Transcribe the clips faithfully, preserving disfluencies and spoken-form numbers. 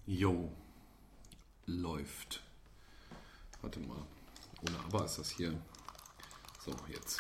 Jo, läuft. Warte mal. Ohne Aber ist das hier. So, jetzt.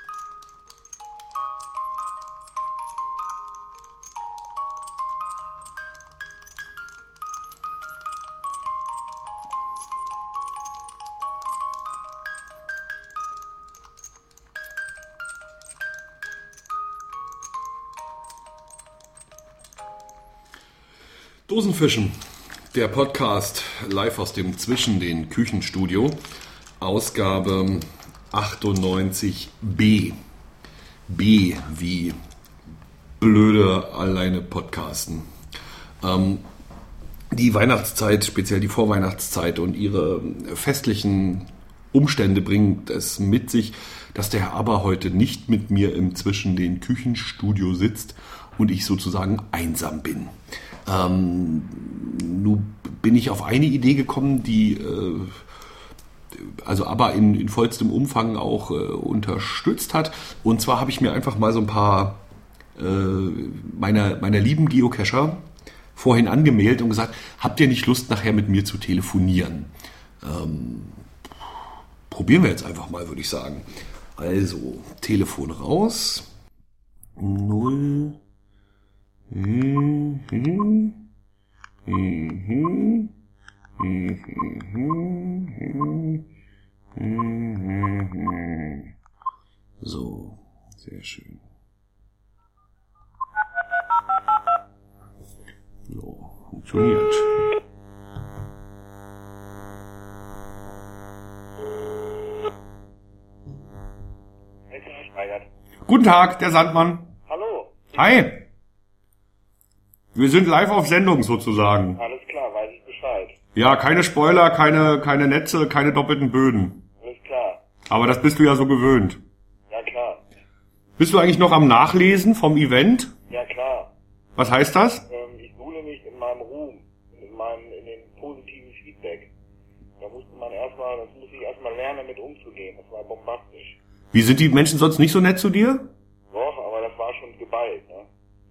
Dosenfischen, der Podcast live aus dem Zwischen den Küchenstudio, Ausgabe achtundneunzig B. B wie blöde alleine podcasten. Ähm, die Weihnachtszeit, speziell die Vorweihnachtszeit und ihre festlichen Umstände bringt es mit sich, dass der Herr Aber heute nicht mit mir im Zwischen den Küchenstudio sitzt und ich sozusagen einsam bin. Ähm, nun bin ich auf eine Idee gekommen, die äh, also aber in, in vollstem Umfang auch äh, unterstützt hat. Und zwar habe ich mir einfach mal so ein paar äh, meiner, meiner lieben Geocacher vorhin angemeldet und gesagt, habt ihr nicht Lust, nachher mit mir zu telefonieren? Ähm, probieren wir jetzt einfach mal, würde ich sagen. Also, Telefon raus. Null. Mhm. Mhm. Mhm. Mhm. So, sehr schön. So, funktioniert. Guten Tag, der Sandmann. Hallo. Hi. Wir sind live auf Sendung sozusagen. Alles klar, weiß ich Bescheid. Ja, keine Spoiler, keine, keine Netze, keine doppelten Böden. Alles klar. Aber das bist du ja so gewöhnt. Ja, klar. Bist du eigentlich noch am Nachlesen vom Event? Ja, klar. Was heißt das? Ähm, ich suhle mich in meinem Ruhm, in meinem, in dem positiven Feedback. Da musste man erstmal, das muss ich erstmal lernen, damit umzugehen. Das war bombastisch. Wie sind die Menschen sonst nicht so nett zu dir? Doch, aber das war schon geballt, ne?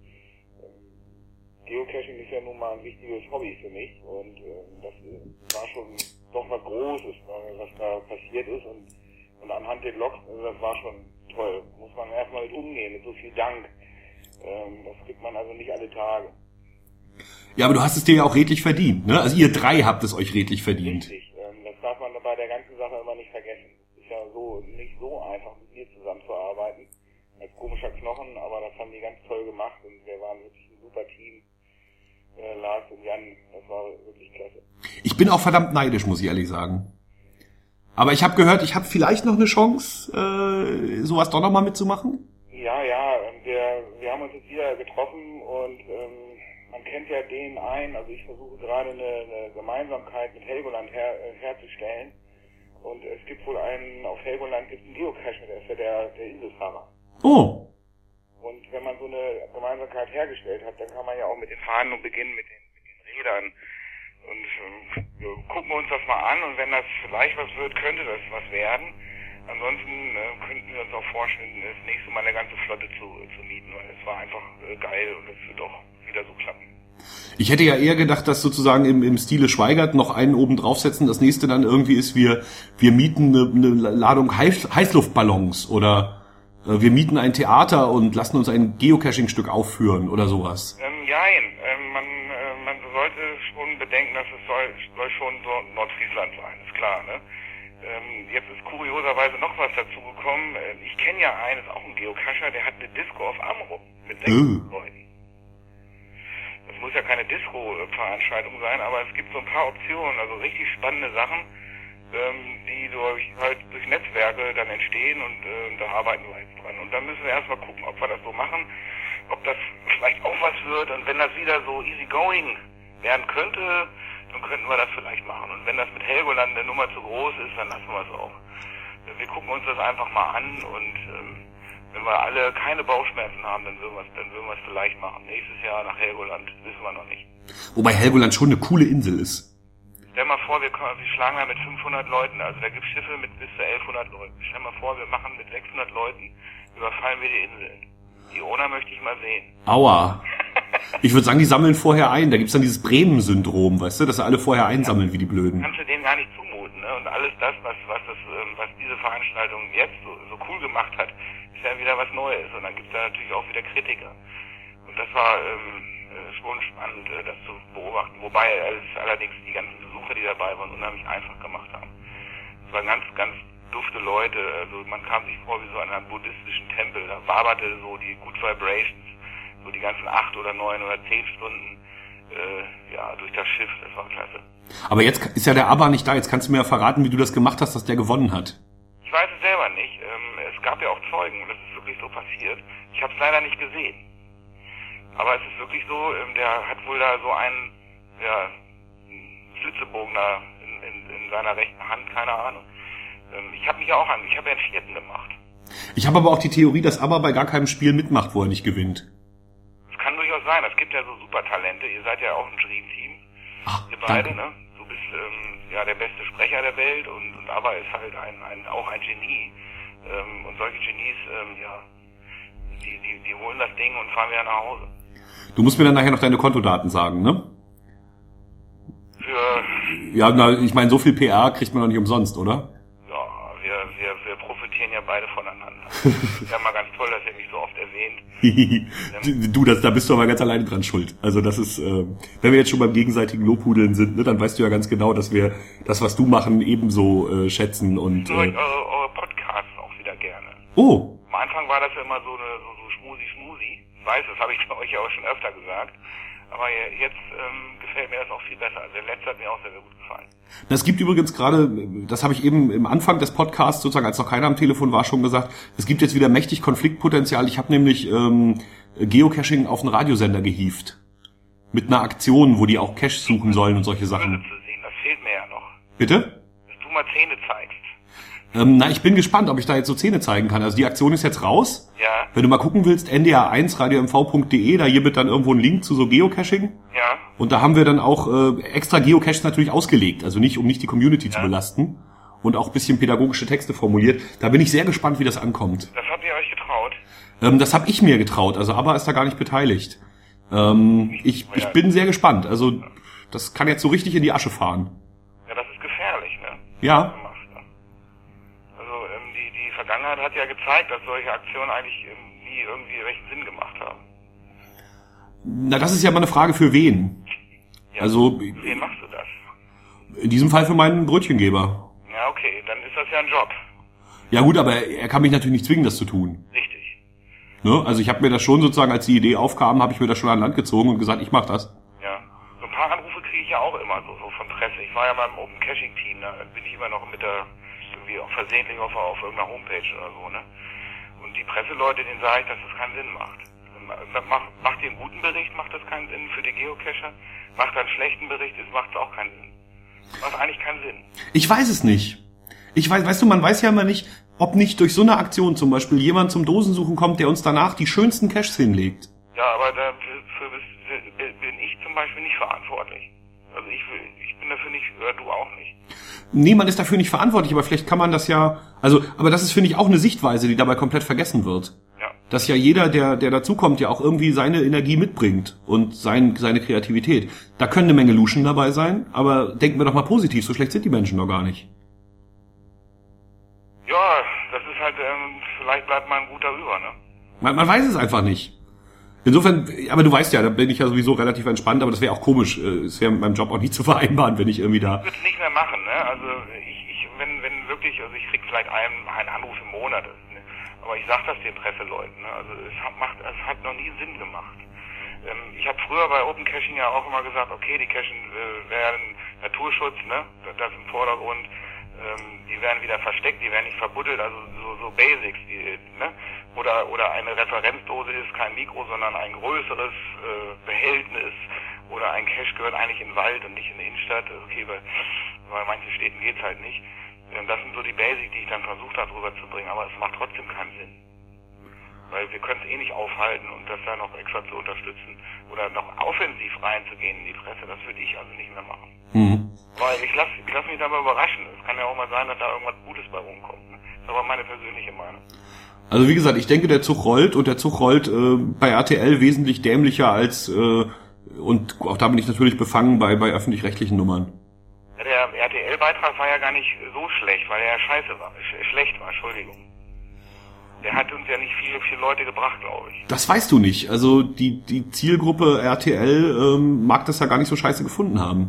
Geocaching ist ja nun mal ein wichtiges Hobby für mich und äh, das war schon doch was Großes, ne, was da passiert ist und, und anhand der Logs, also das war schon toll. Muss man erstmal mit umgehen, mit so viel Dank. Ähm, das kriegt man also nicht alle Tage. Ja, aber du hast es dir ja auch redlich verdient, ne? Also ihr drei habt es euch redlich verdient. Richtig, ähm, das darf man bei der ganzen Sache immer nicht vergessen. Es ist ja so nicht so einfach, mit mir zusammenzuarbeiten, als komischer Knochen, aber das haben die ganz toll gemacht und wir waren wirklich ein super Team. Äh, Lars und Jan, das war wirklich klasse. Ich bin auch verdammt neidisch, muss ich ehrlich sagen. Aber ich habe gehört, ich habe vielleicht noch eine Chance, äh, sowas doch nochmal mitzumachen. Ja, ja, wir, wir haben uns jetzt wieder getroffen und ähm, man kennt ja den einen, also ich versuche gerade eine, eine Gemeinsamkeit mit Helgoland her, äh, herzustellen und es gibt wohl einen, auf Helgoland gibt es einen Geocacher, der ist ja der, der Inselfahrer. Oh. Und wenn man so eine Gemeinsamkeit hergestellt hat, dann kann man ja auch mit den Fahnen beginnen, mit den, mit den Rädern. Und ähm, wir gucken uns das mal an und wenn das vielleicht was wird, könnte das was werden. Ansonsten äh, könnten wir uns auch vorstellen, das nächste Mal eine ganze Flotte zu, zu mieten, weil es war einfach äh, geil und es wird auch wieder so klappen. Ich hätte ja eher gedacht, dass sozusagen im, im Stile Schweigert noch einen oben draufsetzen. Das nächste dann irgendwie ist, wir, wir mieten eine, eine Ladung Heiß, Heißluftballons oder wir mieten ein Theater und lassen uns ein Geocaching-Stück aufführen oder sowas. Ähm, nein, ähm, man, äh, man sollte schon bedenken, dass es soll, soll schon so Nordfriesland sein, ist klar, ne? Ähm, jetzt ist kurioserweise noch was dazugekommen. Äh, ich kenne ja einen, ist auch ein Geocacher, der hat eine Disco auf Amrum mit sechs äh. Leuten. Das muss ja keine Disco-Veranstaltung sein, aber es gibt so ein paar Optionen, also richtig spannende Sachen, die durch halt durch Netzwerke dann entstehen und äh, da arbeiten wir jetzt dran. Und dann müssen wir erstmal gucken, ob wir das so machen, ob das vielleicht auch was wird und wenn das wieder so easy going werden könnte, dann könnten wir das vielleicht machen. Und wenn das mit Helgoland eine Nummer zu groß ist, dann lassen wir es auch. Wir gucken uns das einfach mal an und ähm, wenn wir alle keine Bauchschmerzen haben, dann würden wir es dann würden wir es vielleicht machen. Nächstes Jahr nach Helgoland, wissen wir noch nicht. Wobei Helgoland schon eine coole Insel ist. Stell mal vor, wir, wir schlagen da mit fünfhundert Leuten, also da gibt es Schiffe mit bis zu elfhundert Leuten. Stell mal vor, wir machen mit sechshundert Leuten, überfallen wir die Inseln. Die Ona möchte ich mal sehen. Aua. Ich würde sagen, die sammeln vorher ein. Da gibt's dann dieses Bremen-Syndrom, weißt du, dass sie alle vorher einsammeln wie die Blöden. Kannst du denen gar nicht zumuten, ne? Und alles das, was was das, was diese Veranstaltung jetzt so, so cool gemacht hat, ist ja wieder was Neues. Und dann gibt's da natürlich auch wieder Kritiker. Und das war ähm, schon spannend, das zu beobachten. Wobei es allerdings die ganzen Besucher, die dabei waren, unheimlich einfach gemacht haben. Es waren ganz, ganz dufte Leute. Also man kam sich vor wie so an einem buddhistischen Tempel. Da waberte so die Good Vibrations, so die ganzen acht oder neun oder zehn Stunden äh, ja, durch das Schiff. Das war klasse. Aber jetzt ist ja der ABBA nicht da. Jetzt kannst du mir ja verraten, wie du das gemacht hast, dass der gewonnen hat. Ich weiß es selber nicht. Ähm, es gab ja auch Zeugen und das ist wirklich so passiert. Ich habe es leider nicht gesehen. Aber es ist wirklich so, ähm, der hat wohl da so einen, ja, Flitzebogen da in, in, in seiner rechten Hand, keine Ahnung. Ähm, ich habe mich ja auch an, ich habe ja einen vierten gemacht. Ich habe aber auch die Theorie, dass ABBA bei gar keinem Spiel mitmacht, wo er nicht gewinnt. Das kann durchaus sein. Es gibt ja so Supertalente. Ihr seid ja auch ein Dream-Team. Ach, ihr beide, danke. ne? Du bist ähm, ja der beste Sprecher der Welt und, und ABBA ist halt ein, ein auch ein Genie. Ähm, und solche Genies, ähm, ja, die, die, die holen das Ding und fahren wieder nach Hause. Du musst mir dann nachher noch deine Kontodaten sagen, ne? Für, Ja, na, ich meine, so viel P R kriegt man doch nicht umsonst, oder? ja, wir, wir, wir profitieren ja beide voneinander. Ja, mal ganz toll, dass ihr mich so oft erwähnt. Du, das, da bist du aber ganz alleine dran schuld. Also das ist, äh, wenn wir jetzt schon beim gegenseitigen Lobhudeln sind, ne, dann weißt du ja ganz genau, dass wir das, was du machen, ebenso äh, schätzen und. Ich höre Äh, eure, eure Podcasts auch wieder gerne. oh. Am Anfang war das ja immer so eine so, so Schmusi-Schmusi. Ich weiß, das habe ich euch ja auch schon öfter gesagt. Aber jetzt ähm, gefällt mir das auch viel besser. Also der letzte hat mir auch sehr, sehr gut gefallen. Es gibt übrigens gerade, das habe ich eben im Anfang des Podcasts, sozusagen als noch keiner am Telefon war, schon gesagt, es gibt jetzt wieder mächtig Konfliktpotenzial. Ich habe nämlich ähm, Geocaching auf einen Radiosender gehievt. Mit einer Aktion, wo die auch Cache suchen sollen und solche Sachen. Zu sehen, das fehlt mir ja noch. Bitte? Dass du mal Zähne zeigst. Ähm, na, ich bin gespannt, ob ich da jetzt so Zähne zeigen kann. Also die Aktion ist jetzt raus. Ja. Wenn du mal gucken willst, N D R eins radio m v punkt d e, da hier wird dann irgendwo ein Link zu so Geocaching. Ja. Und da haben wir dann auch äh, extra Geocaches natürlich ausgelegt. Also nicht, um nicht die Community ja. zu belasten. Und auch ein bisschen pädagogische Texte formuliert. Da bin ich sehr gespannt, wie das ankommt. Das habt ihr euch getraut? Ähm, das habe ich mir getraut. Also ABBA ist da gar nicht beteiligt. Ähm, ich, ich bin sehr gespannt. Also das kann jetzt so richtig in die Asche fahren. Ja, das ist gefährlich, ne? Ja. Die Vergangenheit hat ja gezeigt, dass solche Aktionen eigentlich nie irgendwie recht Sinn gemacht haben. Na, das ist ja mal eine Frage für wen. Ja, also, für wen machst du das? In diesem Fall für meinen Brötchengeber. Ja, okay, dann ist das ja ein Job. Ja gut, aber er kann mich natürlich nicht zwingen, das zu tun. Richtig. Ne? Also ich habe mir das schon sozusagen, als die Idee aufkam, habe ich mir das schon an Land gezogen und gesagt, ich mach das. Ja, so ein paar Anrufe kriege ich ja auch immer so, so von Presse. Ich war ja mal im Open Caching Team, da bin ich immer noch mit der irgendwie auch versehentlich auf, auf irgendeiner Homepage oder so, ne? Und die Presseleute, denen sage ich, dass das keinen Sinn macht. Macht, macht ihr einen guten Bericht, macht das keinen Sinn für die Geocacher? Macht er einen schlechten Bericht, macht es auch keinen Sinn. Macht eigentlich keinen Sinn. Ich weiß es nicht. Ich weiß, weißt du, man weiß ja immer nicht, ob nicht durch so eine Aktion zum Beispiel jemand zum Dosensuchen kommt, der uns danach die schönsten Caches hinlegt. Ja, aber dafür bin ich zum Beispiel nicht verantwortlich. Also ich, ich bin dafür nicht, oder du auch nicht. Nee, man ist dafür nicht verantwortlich, aber vielleicht kann man das ja, also, aber das ist, finde ich, auch eine Sichtweise, die dabei komplett vergessen wird. Ja. Dass ja jeder, der, der dazukommt, ja auch irgendwie seine Energie mitbringt und sein, seine Kreativität. Da können eine Menge Luschen dabei sein, aber denken wir doch mal positiv, so schlecht sind die Menschen doch gar nicht. Ja, das ist halt, ähm, vielleicht bleibt man ein guter über, ne? Man, man weiß es einfach nicht. Insofern, aber du weißt ja, da bin ich ja sowieso relativ entspannt, aber das wäre auch komisch. Es wäre mit meinem Job auch nicht zu vereinbaren, wenn ich irgendwie da... Ich würde es nicht mehr machen, ne? Also ich, ich, wenn, wenn wirklich, also ich krieg vielleicht einen, einen Anruf im Monat, ne? Aber ich sag das den Presseleuten, ne? Also es hat, macht, es hat noch nie Sinn gemacht. Ähm, ich habe früher bei Open Caching ja auch immer gesagt, okay, die Cachen äh, werden Naturschutz, ne? Das im Vordergrund. Ähm, die werden wieder versteckt, die werden nicht verbuddelt, also so, so Basics, die, ne? Oder, oder eine Referenzdose ist kein Mikro, sondern ein größeres äh, Behältnis. Oder ein Cache gehört eigentlich in den Wald und nicht in die Innenstadt. Okay, bei, bei manchen Städten geht's halt nicht. Ähm, das sind so die Basics, die ich dann versucht habe rüberzubringen, aber es macht trotzdem keinen Sinn. Weil wir können es eh nicht aufhalten und das dann noch extra zu unterstützen. Oder noch offensiv reinzugehen in die Presse, das würde ich also nicht mehr machen. Mhm. Weil ich lasse ich lass mich da mal überraschen. Es kann ja auch mal sein, dass da irgendwas Gutes bei rumkommt. Ne? Das ist aber meine persönliche Meinung. Also wie gesagt, ich denke, der Zug rollt und der Zug rollt äh, bei R T L wesentlich dämlicher als, äh, und auch da bin ich natürlich befangen bei, bei öffentlich-rechtlichen Nummern. Ja, der R T L-Beitrag war ja gar nicht so schlecht, weil er ja scheiße war, sch- schlecht war, Entschuldigung. Der hat uns ja nicht viele, viele Leute gebracht, glaube ich. Das weißt du nicht. Also die, die Zielgruppe R T L ähm, mag das ja gar nicht so scheiße gefunden haben.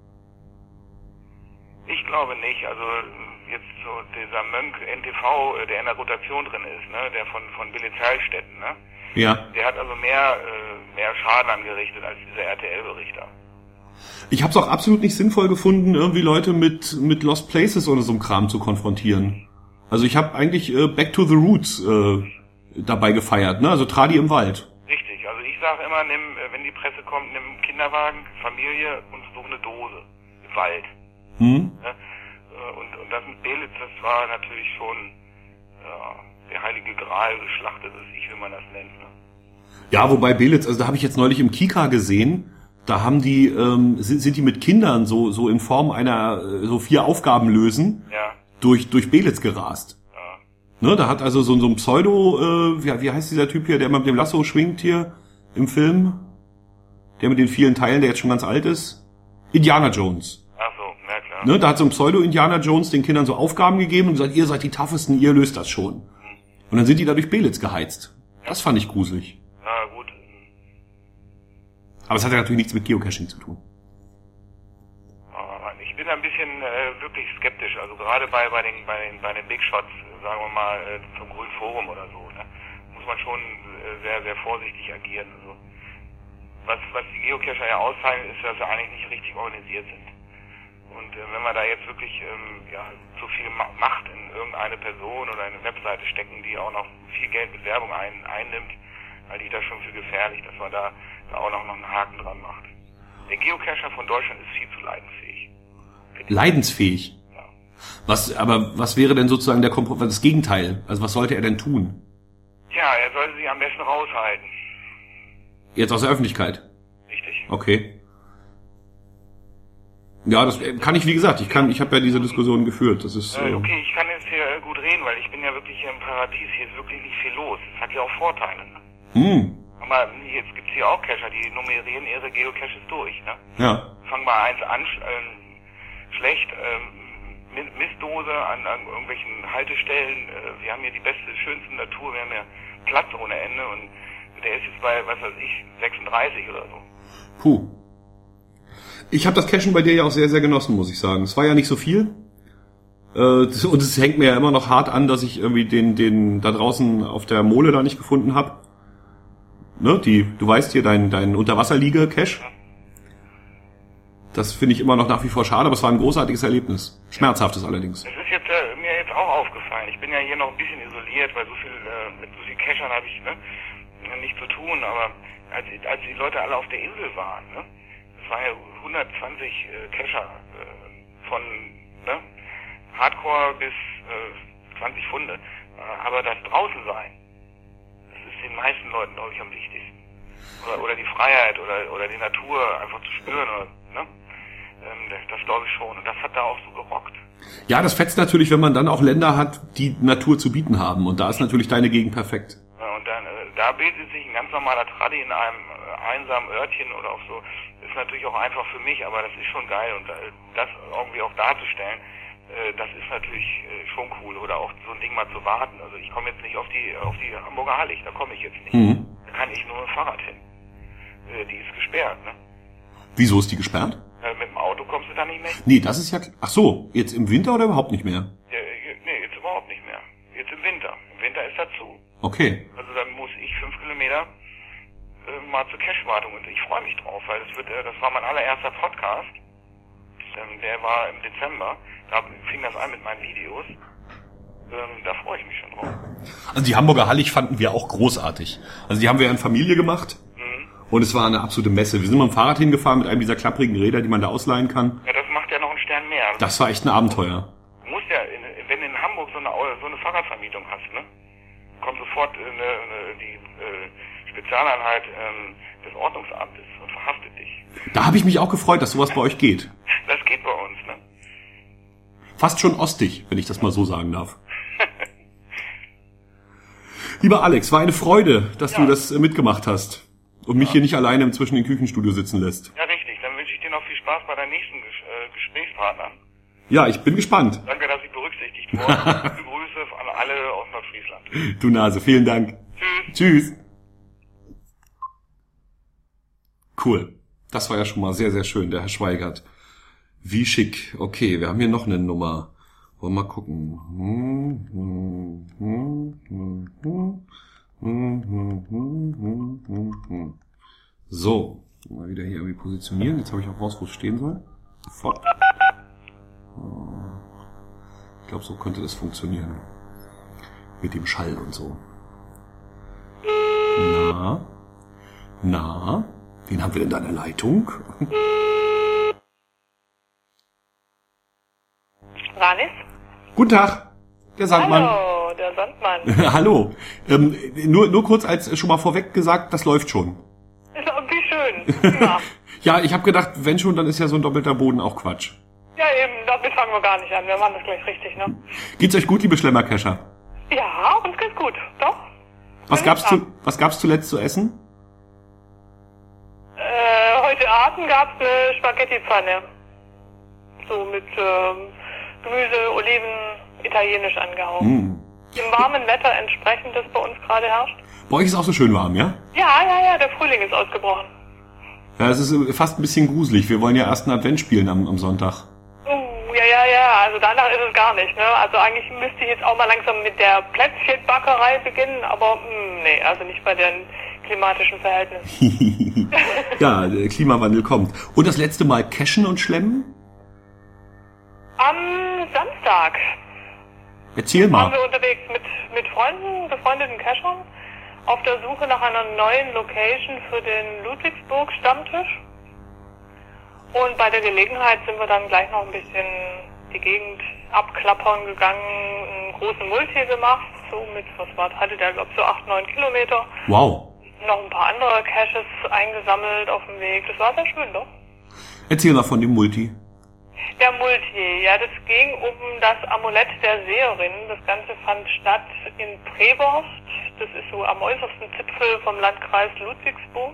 Ich glaube nicht, also jetzt so dieser Mönk N T V, der in der Rotation drin ist, ne, der von von Billy Zeilstetten, ne? Ja. Der hat also mehr äh, mehr Schaden angerichtet als dieser R T L-Berichter. Ich habe es auch absolut nicht sinnvoll gefunden, irgendwie Leute mit mit Lost Places oder so einem Kram zu konfrontieren. Also ich habe eigentlich äh, Back to the Roots äh, dabei gefeiert, ne? Also Tradi im Wald. Richtig, also ich sage immer, nimm, äh, wenn die Presse kommt, nimm einen Kinderwagen, Familie und such eine Dose im Wald. Hm? Ne? Und, und das mit Belitz, das war natürlich schon ja, der heilige Gral geschlachtet ist, ich wie man das nennt. Ne? Ja, wobei Belitz, also da habe ich jetzt neulich im Kika gesehen, da haben die, ähm, sind, sind die mit Kindern so so in Form einer, äh, so vier Aufgaben lösen, ja. durch durch Belitz gerast. Ja. Ne, da hat also so, so ein Pseudo, äh, wie, wie heißt dieser Typ hier, der immer mit dem Lasso schwingt hier im Film? Der mit den vielen Teilen, der jetzt schon ganz alt ist? Indiana Jones. Ach so, na klar. Ne, da hat so ein Pseudo-Indiana Jones den Kindern so Aufgaben gegeben und gesagt, ihr seid die toughesten, ihr löst das schon. Und dann sind die da durch Belitz geheizt. Das fand ich gruselig. Na gut. Aber es hat ja natürlich nichts mit Geocaching zu tun. Aber ich bin ein bisschen äh, wirklich skeptisch. Also gerade bei bei den bei den bei den Big Shots, sagen wir mal äh, zum Grünen Forum oder so, ne, muss man schon äh, sehr sehr vorsichtig agieren. Also was was die Geocacher ja auszeichnet, ist, dass sie eigentlich nicht richtig organisiert sind. Und äh, wenn wir da jetzt wirklich ähm, ja zu viel Ma- Macht in irgendeine Person oder eine Webseite stecken, die auch noch viel Geld mit Werbung ein, einnimmt, halte ich das schon für gefährlich, dass man da, da auch noch, noch einen Haken dran macht. Der Geocacher von Deutschland ist viel zu leidensfähig. Leidensfähig? Ja. Was, aber was wäre denn sozusagen der Kompro- das Gegenteil? Also was sollte er denn tun? Tja, er sollte sich am besten raushalten. Jetzt aus der Öffentlichkeit? Richtig. Okay. Ja, das kann ich, wie gesagt, ich kann, ich habe ja diese Diskussion geführt. Das ist. Äh, Äh, okay, ich kann jetzt hier äh, gut reden, weil ich bin ja wirklich hier im Paradies. Hier ist wirklich nicht viel los. Es hat ja auch Vorteile. Ne? hm, Aber jetzt gibt's hier auch Cacher, die nummerieren ihre Geocaches durch. Ne? ja. Fangen wir eins an, sch- ähm, schlecht, ähm, Mi- Mistdose an, an irgendwelchen Haltestellen. Äh, wir haben hier die beste, schönste Natur. Wir haben ja Platz ohne Ende und der ist jetzt bei, was weiß ich, sechsunddreißig oder so. Puh. Ich habe das Cashen bei dir ja auch sehr, sehr genossen, muss ich sagen. Es war ja nicht so viel. Äh, das- und es hängt mir ja immer noch hart an, dass ich irgendwie den, den da draußen auf der Mole da nicht gefunden habe. Ne, die, du weißt hier, dein, dein Unterwasserliege-Cache. Das finde ich immer noch nach wie vor schade, aber es war ein großartiges Erlebnis. Schmerzhaftes allerdings. Das ist jetzt äh, mir jetzt auch aufgefallen. Ich bin ja hier noch ein bisschen isoliert, weil so viel äh, mit so viel Cachern habe ich ne, nicht zu tun. Aber als, als die Leute alle auf der Insel waren, ne, das waren ja hundertzwanzig äh, Cacher äh, von ne, Hardcore bis äh, zwanzig Funde. Äh, aber das draußen sein, das ist den meisten Leuten, glaube ich, am wichtigsten. Oder, oder die Freiheit oder oder die Natur einfach zu spüren. Oder, ne? ähm, das das glaube ich schon. Und das hat da auch so gerockt. Ja, das fetzt natürlich, wenn man dann auch Länder hat, die Natur zu bieten haben. Und da ist natürlich deine Gegend perfekt. Ja, und dann, äh, da bildet sich ein ganz normaler Tradi in einem äh, einsamen Örtchen oder auch so. Ist natürlich auch einfach für mich, aber das ist schon geil. Und äh, das irgendwie auch darzustellen, äh, das ist natürlich äh, schon cool. Oder auch so ein Ding mal zu warten. Also ich komme jetzt nicht auf die auf die Hamburger Hallig, da komme ich jetzt nicht. Mhm. Da kann ich nur mit dem Fahrrad hin. Äh, die ist gesperrt, ne? Wieso ist die gesperrt? Äh, mit dem Auto kommst du da nicht mehr. Nee, das ist ja... Ach so, jetzt im Winter oder überhaupt nicht mehr? Ja, äh, nee, jetzt überhaupt nicht mehr. Jetzt im Winter. Im Winter ist das zu. Okay. Also dann muss ich fünf Kilometer äh, mal zur Cache-Wartung und ich freue mich drauf, weil das wird, äh, das war mein allererster Podcast. Ähm, der war im Dezember. Da fing das an mit meinen Videos. Ähm, da freue ich mich schon drauf. Also die Hamburger Hallig fanden wir auch großartig. Also die haben wir in Familie gemacht. Mhm. Und es war eine absolute Messe. Wir sind mit dem Fahrrad hingefahren mit einem dieser klapprigen Räder, die man da ausleihen kann. Ja, das macht ja noch einen Stern mehr. Das war echt ein Abenteuer. Du musst ja, in, wenn du in Hamburg so eine, so eine Fahrradvermietung hast, ne, kommt sofort eine, eine, die äh, Spezialeinheit ähm, des Ordnungsamtes und verhaftet dich. Da habe ich mich auch gefreut, dass sowas bei euch geht. Das geht bei uns, ne? Fast schon ostig, wenn ich das mal so sagen darf. Lieber Alex, war eine Freude, dass Ja. du das äh, mitgemacht hast und mich hier nicht alleine im zwischen den Küchenstudio sitzen lässt. Ja, richtig. Dann wünsche ich dir noch viel Spaß bei deinen nächsten Ges äh, Gesprächspartnern. Ja, ich bin gespannt. Danke, dass ich berücksichtigt wurde. Gute Grüße an alle aus Nordfriesland. Du Nase, vielen Dank. Tschüss. Tschüss. Cool. Das war ja schon mal sehr, sehr schön, der Herr Schweigert. Wie schick. Okay, wir haben hier noch eine Nummer. Wollen wir mal gucken. So, mal wieder hier irgendwie positionieren. Jetzt habe ich auch raus, wo es stehen soll. Sofort. Ich glaube, so könnte das funktionieren. Mit dem Schall und so. Na? Na? Wen haben wir denn da in der Leitung? Ranis? Guten Tag, der Sandmann. Hallo, der Sandmann. Hallo. Ähm, nur, nur kurz als schon mal vorweg gesagt, das läuft schon. Ist irgendwie schön. Ja. Ja, ich habe gedacht, wenn schon, dann ist ja so ein doppelter Boden auch Quatsch. Ja, eben, damit fangen wir gar nicht an. Wir machen das gleich richtig, ne? Geht's euch gut, liebe Schlemmerkescher? Ja, uns geht's gut. Doch. Was Bin gab's dran. zu, was gab's zuletzt zu essen? Äh, heute Abend gab's eine Spaghetti-Pfanne. So mit ähm, Gemüse, Oliven, italienisch angehaucht. Hm. Dem warmen Wetter entsprechend, das bei uns gerade herrscht. Bei euch ist auch so schön warm, ja? Ja, ja, ja, der Frühling ist ausgebrochen. Ja, es ist äh, fast ein bisschen gruselig. Wir wollen ja erst einen Advent spielen am, am Sonntag. Uh, ja, ja, ja, also danach ist es gar nicht, ne? Also eigentlich müsste ich jetzt auch mal langsam mit der Plätzchenbackerei beginnen, aber mh, nee, also nicht bei den klimatischen Verhältnissen. Ja, der Klimawandel kommt. Und das letzte Mal cashen und schlemmen? Am Samstag Erzähl waren mal. wir unterwegs mit, mit Freunden, befreundeten Cachern, auf der Suche nach einer neuen Location für den Ludwigsburg-Stammtisch. Und bei der Gelegenheit sind wir dann gleich noch ein bisschen die Gegend abklappern gegangen, einen großen Multi gemacht, so mit, was war, hatte der, glaube ich, so acht, neun Kilometer. Wow. Noch ein paar andere Caches eingesammelt auf dem Weg. Das war sehr schön, doch. Erzähl mal von dem Multi. Der Multi, ja, das ging um das Amulett der Seherin. Das Ganze fand statt in Prevorst. Das ist so am äußersten Zipfel vom Landkreis Ludwigsburg.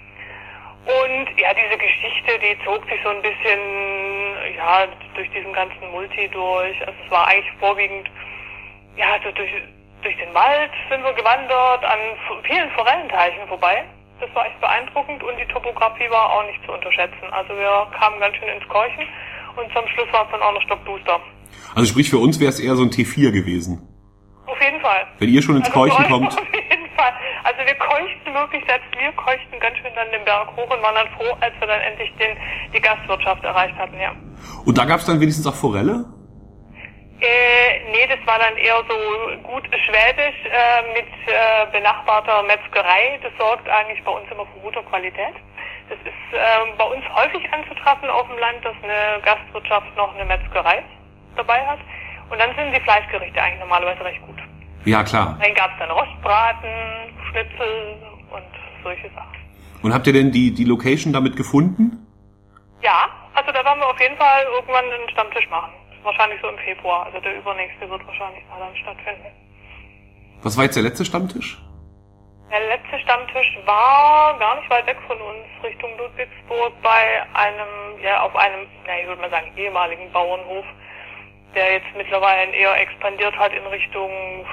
Und ja, diese Geschichte, die zog sich so ein bisschen, ja, durch diesen ganzen Multi durch. Also es war eigentlich vorwiegend, ja, so durch, durch den Wald sind wir gewandert, an vielen Forellenteichen vorbei. Das war echt beeindruckend und die Topografie war auch nicht zu unterschätzen. Also wir kamen ganz schön ins Keuchen und zum Schluss war es dann auch noch Stockbooster. Also sprich, für uns wäre es eher so ein T vier gewesen. Auf jeden Fall. Wenn ihr schon ins Also Keuchen für kommt. euch Auf jeden Fall. Also wir keuchten wirklich, selbst wir keuchten ganz schön dann den Berg hoch und waren dann froh, als wir dann endlich den, die Gastwirtschaft erreicht hatten, ja. Und da gab es dann wenigstens auch Forelle? Äh, nee, das war dann eher so gut schwäbisch äh, mit äh, benachbarter Metzgerei. Das sorgt eigentlich bei uns immer für gute Qualität. Das ist äh, bei uns häufig anzutreffen auf dem Land, dass eine Gastwirtschaft noch eine Metzgerei dabei hat. Und dann sind die Fleischgerichte eigentlich normalerweise recht gut. Ja, klar. Dann gab's dann Rostbraten, Schnitzel und solche Sachen. Und habt ihr denn die, die Location damit gefunden? Ja, also da werden wir auf jeden Fall irgendwann einen Stammtisch machen. Wahrscheinlich so im Februar. Also der übernächste wird wahrscheinlich mal dann stattfinden. Was war jetzt der letzte Stammtisch? Der letzte Stammtisch war gar nicht weit weg von uns, Richtung Ludwigsburg, bei einem, ja, auf einem, na, ich würde mal sagen, ehemaligen Bauernhof, der jetzt mittlerweile eher expandiert hat in Richtung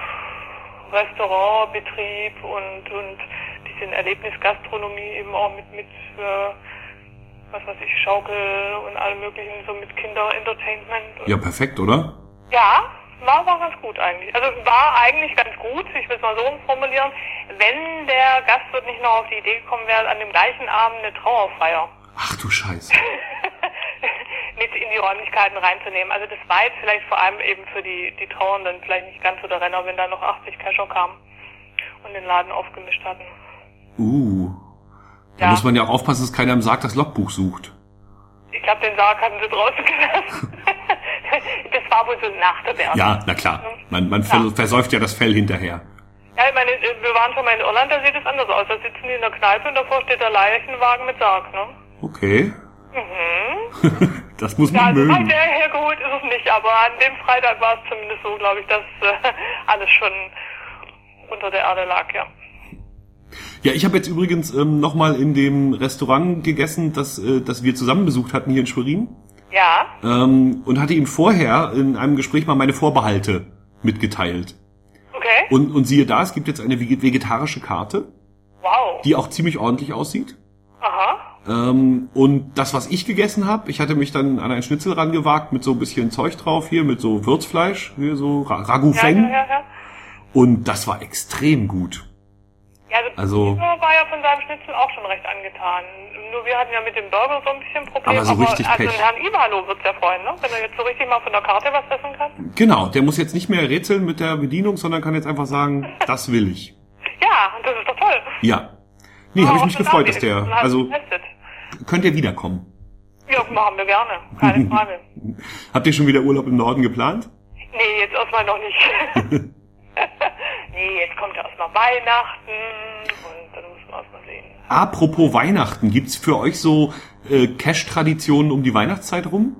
Restaurantbetrieb und, und bisschen Erlebnisgastronomie eben auch mit, mit, äh, was weiß ich, Schaukel und allem möglichen, so mit Kinderentertainment. Ja, perfekt, oder? Ja, war, war ganz gut eigentlich. Also war eigentlich ganz gut, ich will es mal so formulieren, wenn der Gastwirt nicht noch auf die Idee gekommen wäre, an dem gleichen Abend eine Trauerfeier Ach du Scheiße. mit in die Räumlichkeiten reinzunehmen. Also das war jetzt vielleicht vor allem eben für die, die Trauernden vielleicht nicht ganz so der Renner, wenn da noch achtzig Cacher kamen und den Laden aufgemischt hatten. Uh. Da Ja. muss man ja auch aufpassen, dass keiner im Sarg das Logbuch sucht. Ich glaube, den Sarg hatten sie draußen gelassen. Das war wohl so nach der Berge. Ja, na klar. Man, man Ja. versäuft ja das Fell hinterher. Ja, ich meine, wir waren schon mal in Irland, da sieht es anders aus. Da sitzen die in der Kneipe und davor steht der Leichenwagen mit Sarg, ne? Okay. Mhm. Das muss Ja, man also weit mögen. hergeholt ist es nicht, aber an dem Freitag war es zumindest so, glaube ich, dass äh, alles schon unter der Erde lag, ja. Ja, ich habe jetzt übrigens ähm, nochmal in dem Restaurant gegessen, das, äh, das wir zusammen besucht hatten hier in Schwerin. Ja. Ähm, und hatte ihm vorher in einem Gespräch mal meine Vorbehalte mitgeteilt. Okay. Und, und siehe da, es gibt jetzt eine vegetarische Karte. Wow. Die auch ziemlich ordentlich aussieht. Aha. Ähm, und das, was ich gegessen habe, ich hatte mich dann an einen Schnitzel rangewagt mit so ein bisschen Zeug drauf hier, mit so Würzfleisch, hier so Ragoufeng. Ja, ja, ja. Und das war extrem gut. Ja, also, also war ja von seinem Schnitzel auch schon recht angetan. Nur wir hatten ja mit dem Burger so ein bisschen Probleme. Aber so richtig aber, also Pech. Herrn Ivalo wird's ja freuen, ne? Wenn er jetzt so richtig mal von der Karte was essen kann. Genau, der muss jetzt nicht mehr rätseln mit der Bedienung, sondern kann jetzt einfach sagen, das will ich. Ja, das ist doch toll. Ja. Nee, Oh, habe ich mich das gefreut, haben dass wir. der, Dann hast also du getestet. könnt ihr wiederkommen. Ja, machen wir gerne. Keine Frage. Habt ihr schon wieder Urlaub im Norden geplant? Nee, jetzt erstmal noch nicht. Nee, jetzt kommt ja erstmal Weihnachten und dann muss man erstmal sehen. Apropos Weihnachten, gibt's für euch so äh, Cash-Traditionen um die Weihnachtszeit rum?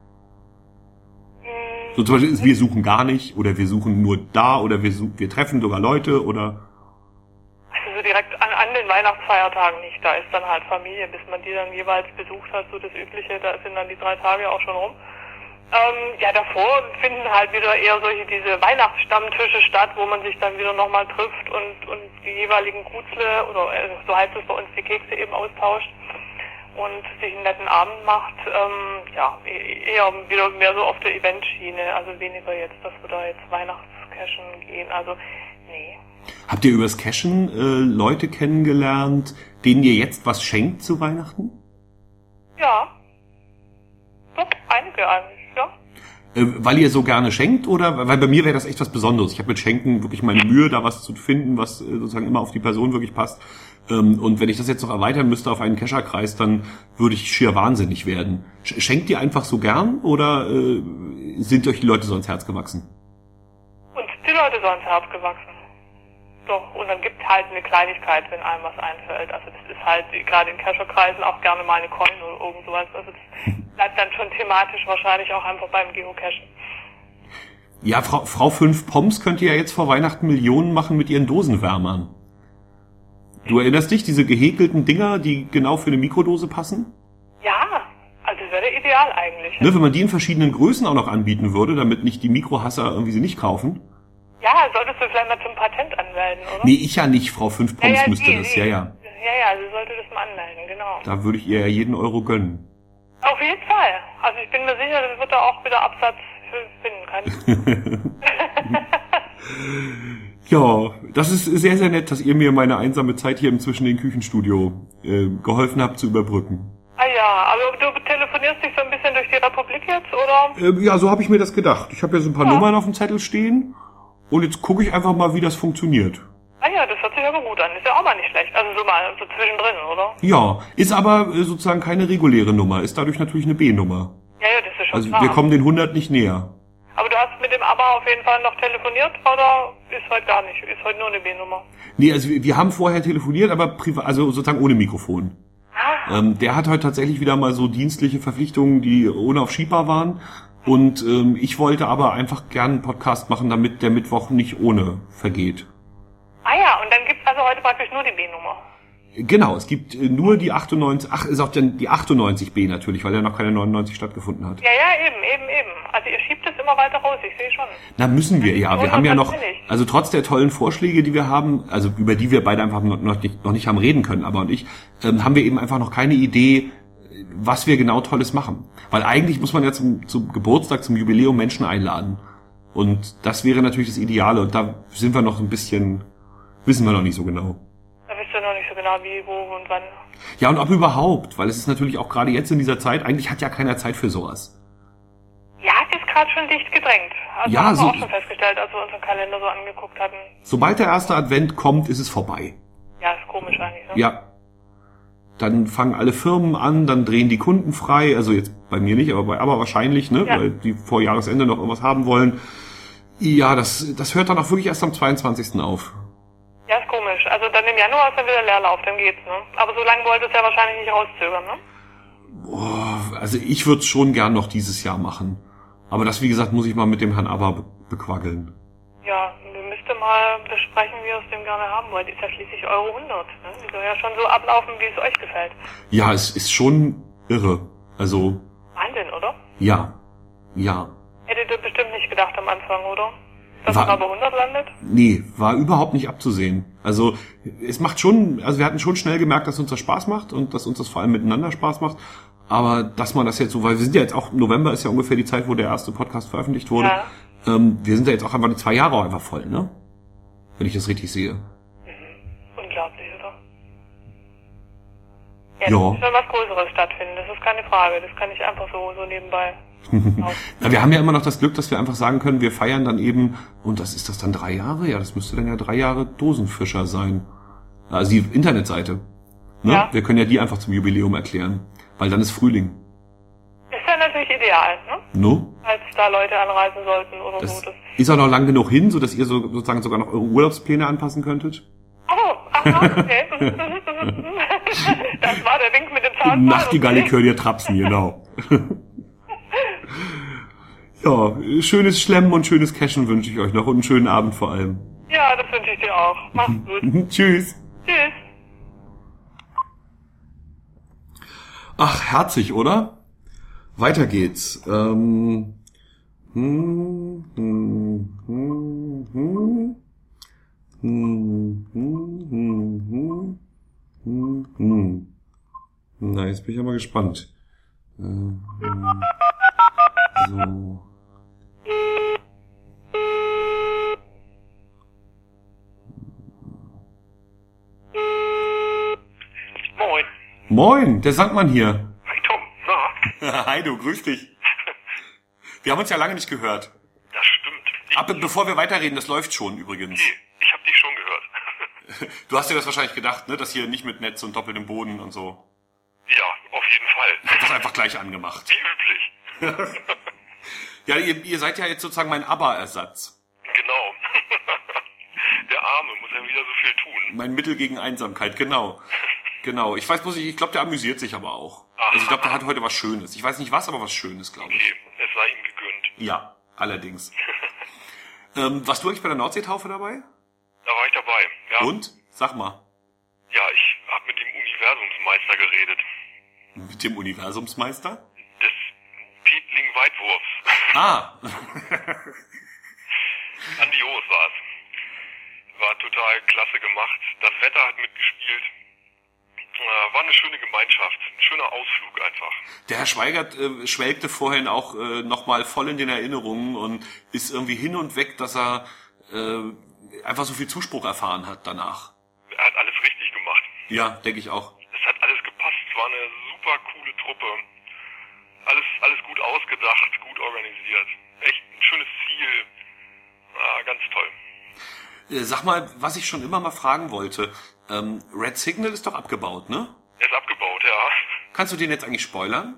Hm, So zum Beispiel, wir suchen gar nicht oder wir suchen nur da oder wir, suchen, wir treffen sogar Leute oder... Also so direkt an, an den Weihnachtsfeiertagen nicht. Da ist dann halt Familie, bis man die dann jeweils besucht hat, so das Übliche, da sind dann die drei Tage auch schon rum. Ähm, ja, davor finden halt wieder eher solche diese Weihnachtsstammtische statt, wo man sich dann wieder nochmal trifft und, und die jeweiligen Gutzle, oder äh, so heißt es bei uns, die Kekse eben austauscht und sich einen netten Abend macht. Ähm, ja, eher wieder mehr so auf der Eventschiene, also weniger jetzt, dass wir da jetzt Weihnachtscashen gehen, also nee. Habt ihr übers Cashen äh, Leute kennengelernt, denen ihr jetzt was schenkt zu Weihnachten? Ja, doch, einige eigentlich. Ja. Äh, weil ihr so gerne schenkt oder? Weil bei mir wäre das echt was Besonderes. Ich habe mit Schenken wirklich meine Mühe, da was zu finden, was äh, sozusagen immer auf die Person wirklich passt. Ähm, und wenn ich das jetzt noch erweitern müsste auf einen Kescherkreis, dann würde ich schier wahnsinnig werden. Sch- schenkt ihr einfach so gern oder äh, sind euch die Leute so ans Herz gewachsen? Und die Leute so ans Herz gewachsen. Doch, und dann gibt halt eine Kleinigkeit, wenn einem was einfällt. Also das ist halt gerade in Kescherkreisen auch gerne mal eine Coin oder irgend sowas. Also das bleibt dann schon thematisch wahrscheinlich auch einfach beim Geocachen. Ja, Frau, Frau fünf Poms könnte ja jetzt vor Weihnachten Millionen machen mit ihren Dosenwärmern. Du erinnerst dich, diese gehäkelten Dinger, die genau für eine Mikrodose passen? Ja, also das wäre ideal eigentlich. Ne, wenn man die in verschiedenen Größen auch noch anbieten würde, damit nicht die Mikrohasser irgendwie sie nicht kaufen. Ja, solltest du vielleicht mal zum Patent anmelden, oder? Nee, ich ja nicht, Frau fünf Poms ja, ja, müsste die, das, die. ja, ja. Ja, ja, sie sollte das mal anmelden, genau. Da würde ich ihr ja jeden Euro gönnen. Auf jeden Fall. Also ich bin mir sicher, das wird da auch wieder Absatz für finden können. Ja, das ist sehr, sehr nett, dass ihr mir meine einsame Zeit hier im Zwischen den Küchenstudio äh, geholfen habt zu überbrücken. Ah ja, also du telefonierst dich so ein bisschen durch die Republik jetzt, oder? Äh, ja, so habe ich mir das gedacht. Ich habe ja so ein paar Ja. Nummern auf dem Zettel stehen und jetzt gucke ich einfach mal, wie das funktioniert. Ah ja, das hört sich aber gut an. Ist ja auch mal nicht schlecht. Also so mal so zwischendrin, oder? Ja, ist aber äh, sozusagen keine reguläre Nummer, ist dadurch natürlich eine B-Nummer. Ja, ja, das ist schon Also klar. wir kommen den hundert nicht näher. Aber du hast mit dem Aber auf jeden Fall noch telefoniert, oder ist heute gar nicht? Ist heute nur eine B-Nummer? Nee, also wir, wir haben vorher telefoniert, aber privat, also sozusagen ohne Mikrofon. Ah, Ähm, der hat heute tatsächlich wieder mal so dienstliche Verpflichtungen, die unaufschiebbar waren. Und ähm, ich wollte aber einfach gern einen Podcast machen, damit der Mittwoch nicht ohne vergeht. ah ja, und dann gibt's also heute praktisch nur die B-Nummer. Genau, es gibt äh, nur die achtundneunzig, ach, ist auch dann die achtundneunzig B natürlich, weil ja noch keine neunundneunzig stattgefunden hat. Ja, ja, eben, eben, eben. Also ihr schiebt es immer weiter raus, ich sehe schon. Na, müssen wir, ja. Wir Und haben ja was noch, will ich? also trotz der tollen Vorschläge, die wir haben, also über die wir beide einfach noch noch nicht, noch nicht haben reden können, aber und ich, ähm, haben wir eben einfach noch keine Idee, was wir genau Tolles machen. Weil eigentlich muss man ja zum, zum Geburtstag, zum Jubiläum Menschen einladen. Und das wäre natürlich das Ideale. Und da sind wir noch ein bisschen, wissen wir noch nicht so genau. Da wisst ihr noch nicht so genau wie, wo und wann. Ja, und ob überhaupt, weil es ist natürlich auch gerade jetzt in dieser Zeit, eigentlich hat ja keiner Zeit für sowas. Ja, ist gerade schon dicht gedrängt. Also Ja, haben so- wir auch schon festgestellt, als wir unseren Kalender so angeguckt hatten. Sobald der erste Advent kommt, ist es vorbei. Ja, ist komisch eigentlich, ne? Ja. Dann fangen alle Firmen an, dann drehen die Kunden frei, also jetzt bei mir nicht, aber, bei, aber wahrscheinlich, ne, Ja. weil die vor Jahresende noch irgendwas haben wollen. Ja, das, das hört dann auch wirklich erst am zweiundzwanzigsten auf. Ja, ist komisch. Also dann im Januar ist dann wieder Leerlauf, dann geht's, ne? Aber so lange wollt ihr es ja wahrscheinlich nicht rauszögern, ne? Boah, also ich würde es schon gern noch dieses Jahr machen. Aber das, wie gesagt, muss ich mal mit dem Herrn Aber be- bequaggeln. Ja, du müsste mal mal besprechen, wie ihr es dem gerne haben wollt. Ist ja schließlich Euro hundert. Ne? Die soll ja schon so ablaufen, wie es euch gefällt. Ja, es ist schon irre. Also... Wahnsinn, oder? Ja. Ja. Hättet ihr bestimmt nicht gedacht am Anfang, oder? Dass War, man bei hundert landet? Nee, war überhaupt nicht abzusehen. Also es macht schon, also wir hatten schon schnell gemerkt, dass uns das Spaß macht und dass uns das vor allem miteinander Spaß macht. Aber dass man das jetzt so, weil wir sind ja jetzt auch, November ist ja ungefähr die Zeit, wo der erste Podcast veröffentlicht wurde. Ja. Ähm, wir sind ja jetzt auch einfach die zwei Jahre einfach voll, ne? Wenn ich das richtig sehe. Mhm. Unglaublich, oder? Ja, Ja. da muss schon was Größeres stattfinden, das ist keine Frage. Das kann ich einfach so, so nebenbei. Ja, wir haben ja immer noch das Glück, dass wir einfach sagen können, wir feiern dann eben, und das ist das dann drei Jahre? Ja, das müsste dann ja drei Jahre Dosenfischer sein. Also die Internetseite. Ne? Ja. Wir können ja die einfach zum Jubiläum erklären, weil dann ist Frühling. Ist ja natürlich ideal, ne? No? Falls da Leute anreisen sollten oder Das so. Das ist auch noch lang genug hin, sodass ihr so, sozusagen sogar noch eure Urlaubspläne anpassen könntet. oh, aha, okay. Das war der Wink mit dem Zaunpfahl. Nachtigall, ich höre dir trapsen, genau. Ja, schönes Schlemmen und schönes Cashen wünsche ich euch noch und einen schönen Abend vor allem. Ja, das wünsche ich dir auch. Mach's gut. Tschüss. Tschüss. Ach, herzig, oder? Weiter geht's. Ähm. Hm, hm, hm, hm. Hm, hm, hm, hm. Hm, hm. Na, jetzt bin ich ja mal gespannt. Äh, hm. So. Moin. Moin, der Sandmann hier. Hi Tom, na? Hi du, grüß dich. Wir haben uns ja lange nicht gehört. Das stimmt. Ich, Aber bevor wir weiterreden, das läuft schon übrigens. nee, ich hab dich schon gehört. Du hast dir das wahrscheinlich gedacht, ne, dass hier nicht mit Netz und doppeltem Boden und so. Ja, auf jeden Fall. Ich hab das einfach gleich angemacht. Wie üblich. Ja, ihr, ihr seid ja jetzt sozusagen mein ABBA-Ersatz. Genau. Der Arme muss ja wieder so viel tun. Mein Mittel gegen Einsamkeit, genau. Genau. Ich weiß bloß nicht, ich glaube, der amüsiert sich aber auch. Also ich glaube, der hat heute was Schönes. Ich weiß nicht was, aber was Schönes, glaube ich. Okay, es sei ihm gegönnt. Ja, allerdings. ähm, warst du eigentlich bei der Nordseetaufe dabei? Da war ich dabei, ja. Und? Sag mal. Ja, ich hab mit dem Universumsmeister geredet. Mit dem Universumsmeister? Des Pietling-Weitwurfs. Ah. Grandios war's. War total klasse gemacht. Das Wetter hat mitgespielt. Äh, War eine schöne Gemeinschaft. Ein schöner Ausflug einfach. Der Herr Schweigert äh, schwelgte vorhin auch äh, nochmal voll in den Erinnerungen und ist irgendwie hin und weg, dass er äh, einfach so viel Zuspruch erfahren hat danach. Er hat alles richtig gemacht. Ja, denke ich auch. Es hat alles gepasst. Es war eine super coole Truppe. Alles, alles gut ausgedacht, gut organisiert. Echt ein schönes Ziel. Ah, ganz toll. Äh, sag mal, was ich schon immer mal fragen wollte. Ähm, Red Signal ist doch abgebaut, ne? Er ist abgebaut, ja. Kannst du den jetzt eigentlich spoilern?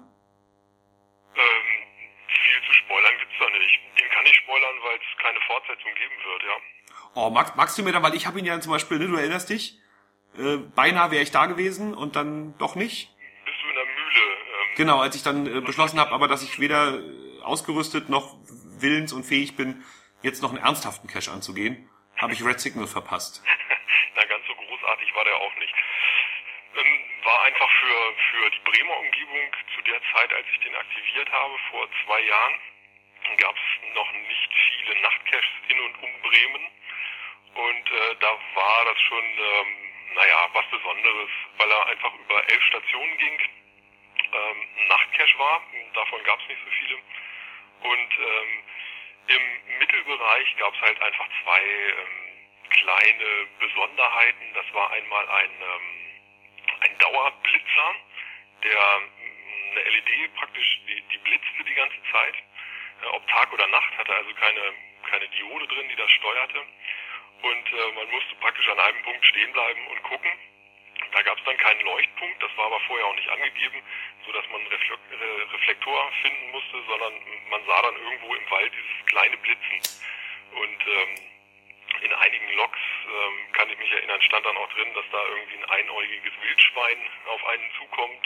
Ähm, viel zu spoilern gibt's da nicht. Den kann ich spoilern, weil es keine Fortsetzung geben wird, ja. Oh, magst, magst du mir da, weil ich habe ihn ja zum Beispiel, ne, du erinnerst dich? Äh, beinahe wäre ich da gewesen und dann doch nicht. Bist du in der Mühle? Ähm, Genau, als ich dann äh, beschlossen habe, aber dass ich weder äh, ausgerüstet noch willens und fähig bin, jetzt noch einen ernsthaften Cache anzugehen, habe ich Red Signal verpasst. Na, ganz so großartig war der auch nicht. Ähm, war einfach für, für die Bremer Umgebung zu der Zeit, als ich den aktiviert habe, vor zwei Jahren, gab es noch nicht viele Nachtcaches in und um Bremen. Und äh, da war das schon, ähm, naja, was Besonderes, weil er einfach über elf Stationen ging. Ähm, ein Nachtcache war, davon gab es nicht so viele. Und ähm, im Mittelbereich gab es halt einfach zwei ähm, kleine Besonderheiten. Das war einmal ein, ähm, ein Dauerblitzer, der ähm, eine L E D praktisch, die, die blitzte die ganze Zeit. Äh, ob Tag oder Nacht, hatte also keine, keine Diode drin, die das steuerte. Und äh, man musste praktisch an einem Punkt stehen bleiben und gucken. Da gab es dann keinen Leuchtpunkt, das war aber vorher auch nicht angegeben, so dass man einen Refle- äh, Reflektor finden musste, sondern man sah dann irgendwo im Wald dieses kleine Blitzen. Und ähm, in einigen Logs, ähm, kann ich mich erinnern, stand dann auch drin, dass da irgendwie ein einäugiges Wildschwein auf einen zukommt.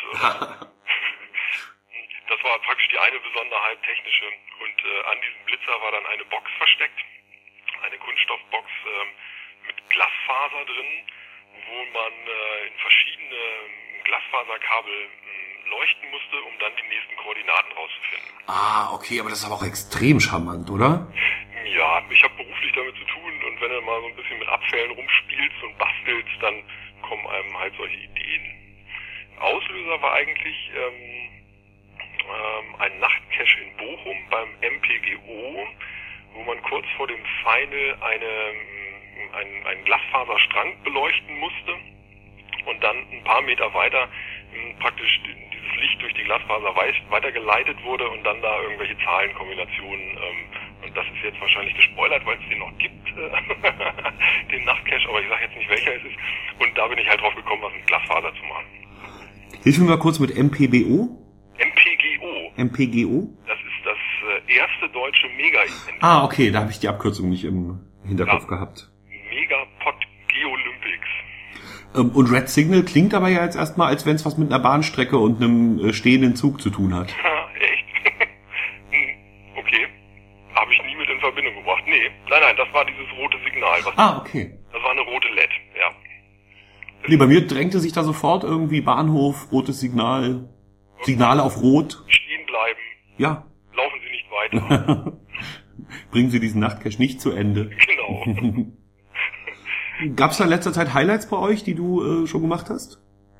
Das war praktisch die eine Besonderheit, technische. Und äh, an diesem Blitzer war dann eine Box versteckt, eine Kunststoffbox ähm, mit Glasfaser drin, wo man äh, in verschiedene Glasfaserkabel äh, leuchten musste, um dann die nächsten Koordinaten rauszufinden. Ah, okay, aber das ist aber auch extrem charmant, oder? Ja, ich habe beruflich damit zu tun und wenn du mal so ein bisschen mit Abfällen rumspielst und bastelst, dann kommen einem halt solche Ideen. Auslöser war eigentlich ähm, ähm, ein Nachtcache in Bochum beim M P G O, wo man kurz vor dem Final eine, einen, einen Glasfaserstrang beleuchten musste und dann ein paar Meter weiter ähm, praktisch dieses Licht durch die Glasfaser weitergeleitet wurde und dann da irgendwelche Zahlenkombinationen, ähm, und das ist jetzt wahrscheinlich gespoilert, weil es den noch gibt, äh, den Nachtcache, aber ich sage jetzt nicht, welcher es ist. Und da bin ich halt drauf gekommen, was mit Glasfaser zu machen. Hilf mir mal kurz mit M P B O. M P G O. M P G O? Das ist das äh, erste deutsche Mega-Event. Ah, okay, da habe ich die Abkürzung nicht im Hinterkopf ja. gehabt. Megapod Geolympics. Ähm, und Red Signal klingt aber ja jetzt erstmal, als wenn es was mit einer Bahnstrecke und einem äh, stehenden Zug zu tun hat. Echt? Okay. Habe ich nie mit in Verbindung gebracht. Nee, nein, nein, das war dieses rote Signal. Was ah, okay. Das war eine rote L E D, ja. Nee, bei mir drängte sich da sofort irgendwie Bahnhof, rotes Signal, Signale auf Rot. Stehen bleiben. Ja. Laufen Sie nicht weiter. Bringen Sie diesen Nachtcache nicht zu Ende. Genau. Gab es da in letzter Zeit Highlights bei euch, die du äh, schon gemacht hast?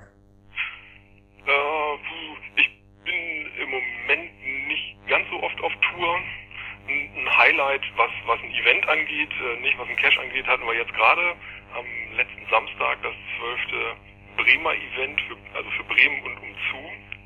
Äh, ich bin im Moment nicht ganz so oft auf Tour. Ein Highlight, was was ein Event angeht, nicht was ein Cache angeht, hatten wir jetzt gerade am letzten Samstag das zwölfte Bremer Event, für, also für Bremen und umzu.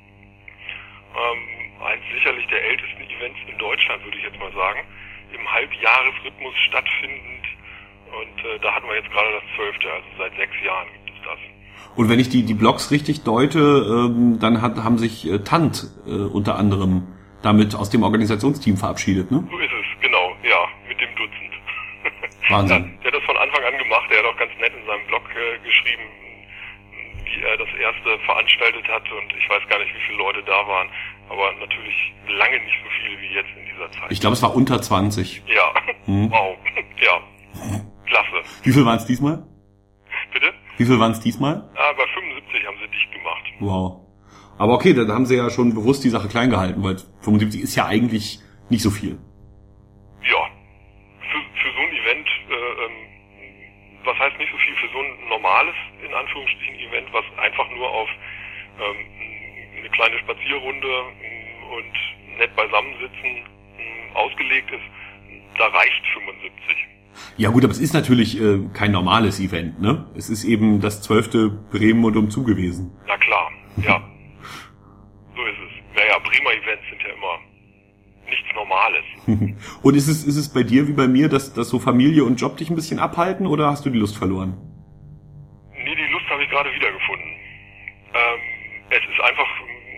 Ähm, eins sicherlich der ältesten Events in Deutschland, würde ich jetzt mal sagen. Im Halbjahresrhythmus stattfindend. Und äh, da hatten wir jetzt gerade das zwölfte, also seit sechs Jahren gibt es das. Und wenn ich die die Blogs richtig deute, ähm, dann hat, haben sich äh, Tant äh, unter anderem damit aus dem Organisationsteam verabschiedet, ne? So ist es, genau, ja, mit dem Dutzend. Wahnsinn. Ja, der hat das von Anfang an gemacht, der hat auch ganz nett in seinem Blog äh, geschrieben, wie er das erste veranstaltet hat und ich weiß gar nicht, wie viele Leute da waren, aber natürlich lange nicht so viele wie jetzt in dieser Zeit. Ich glaube, es war unter zwanzig. Ja, hm. Wow, ja, klasse. Wie viel waren es diesmal? Bitte? Wie viel waren es diesmal? Ah, bei fünfundsiebzig haben sie dicht gemacht. Wow. Aber okay, dann haben sie ja schon bewusst die Sache klein gehalten, weil fünfundsiebzig ist ja eigentlich nicht so viel. Ja, für, für so ein Event, äh, ähm, was heißt nicht so viel, für so ein normales, in Anführungsstrichen, Event, was einfach nur auf ähm, eine kleine Spazierrunde ähm, und nett beisammensitzen ähm, ausgelegt ist, da reicht fünfundsiebzig. Ja gut, aber es ist natürlich äh, kein normales Event, ne? Es ist eben das zwölfte Bremen und umzu gewesen. Na klar, ja. So ist es. Naja, Bremer Events sind ja immer nichts Normales. Und ist es, ist es bei dir wie bei mir, dass, dass so Familie und Job dich ein bisschen abhalten oder hast du die Lust verloren? Nee, die Lust habe ich gerade wiedergefunden. Ähm, es ist einfach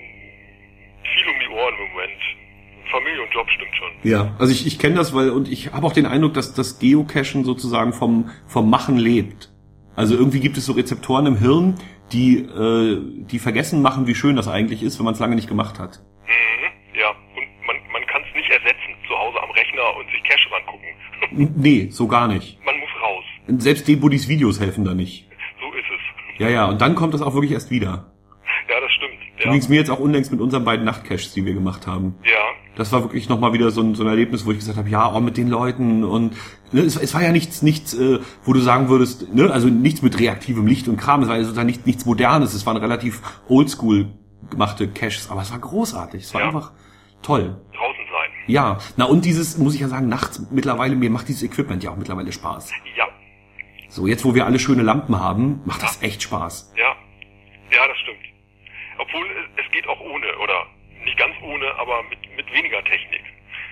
viel um die Ohren im Moment. Familie und Job stimmt schon. Ja, also ich, ich kenne das, weil und ich habe auch den Eindruck, dass das Geocachen sozusagen vom vom Machen lebt. Also irgendwie gibt es so Rezeptoren im Hirn, die äh, die vergessen machen, wie schön das eigentlich ist, wenn man es lange nicht gemacht hat. Mhm, ja, und man man kann es nicht ersetzen, zu Hause am Rechner und sich Caches angucken. Nee, so gar nicht. Man muss raus. Selbst D-Buddies Videos helfen da nicht. So ist es. Ja, ja, und dann kommt das auch wirklich erst wieder. Ja, das stimmt. Ja. So ging es mir jetzt auch unlängst mit unseren beiden Nachtcaches, die wir gemacht haben. Ja. Das war wirklich nochmal wieder so ein, so ein Erlebnis, wo ich gesagt habe, ja, oh, mit den Leuten und ne, es, es war ja nichts, nichts, äh, wo du sagen würdest, ne, also nichts mit reaktivem Licht und Kram, es war ja sozusagen nicht, nichts Modernes, es waren relativ oldschool gemachte Caches, aber es war großartig, es war ja. einfach toll. Draußen sein. Ja, na und dieses, muss ich ja sagen, nachts mittlerweile, mir macht dieses Equipment ja auch mittlerweile Spaß. Ja. So, jetzt wo wir alle schöne Lampen haben, macht das echt Spaß. Ja, ja, das stimmt. Obwohl, es geht auch ohne, oder nicht ganz ohne, aber mit, mit weniger Technik.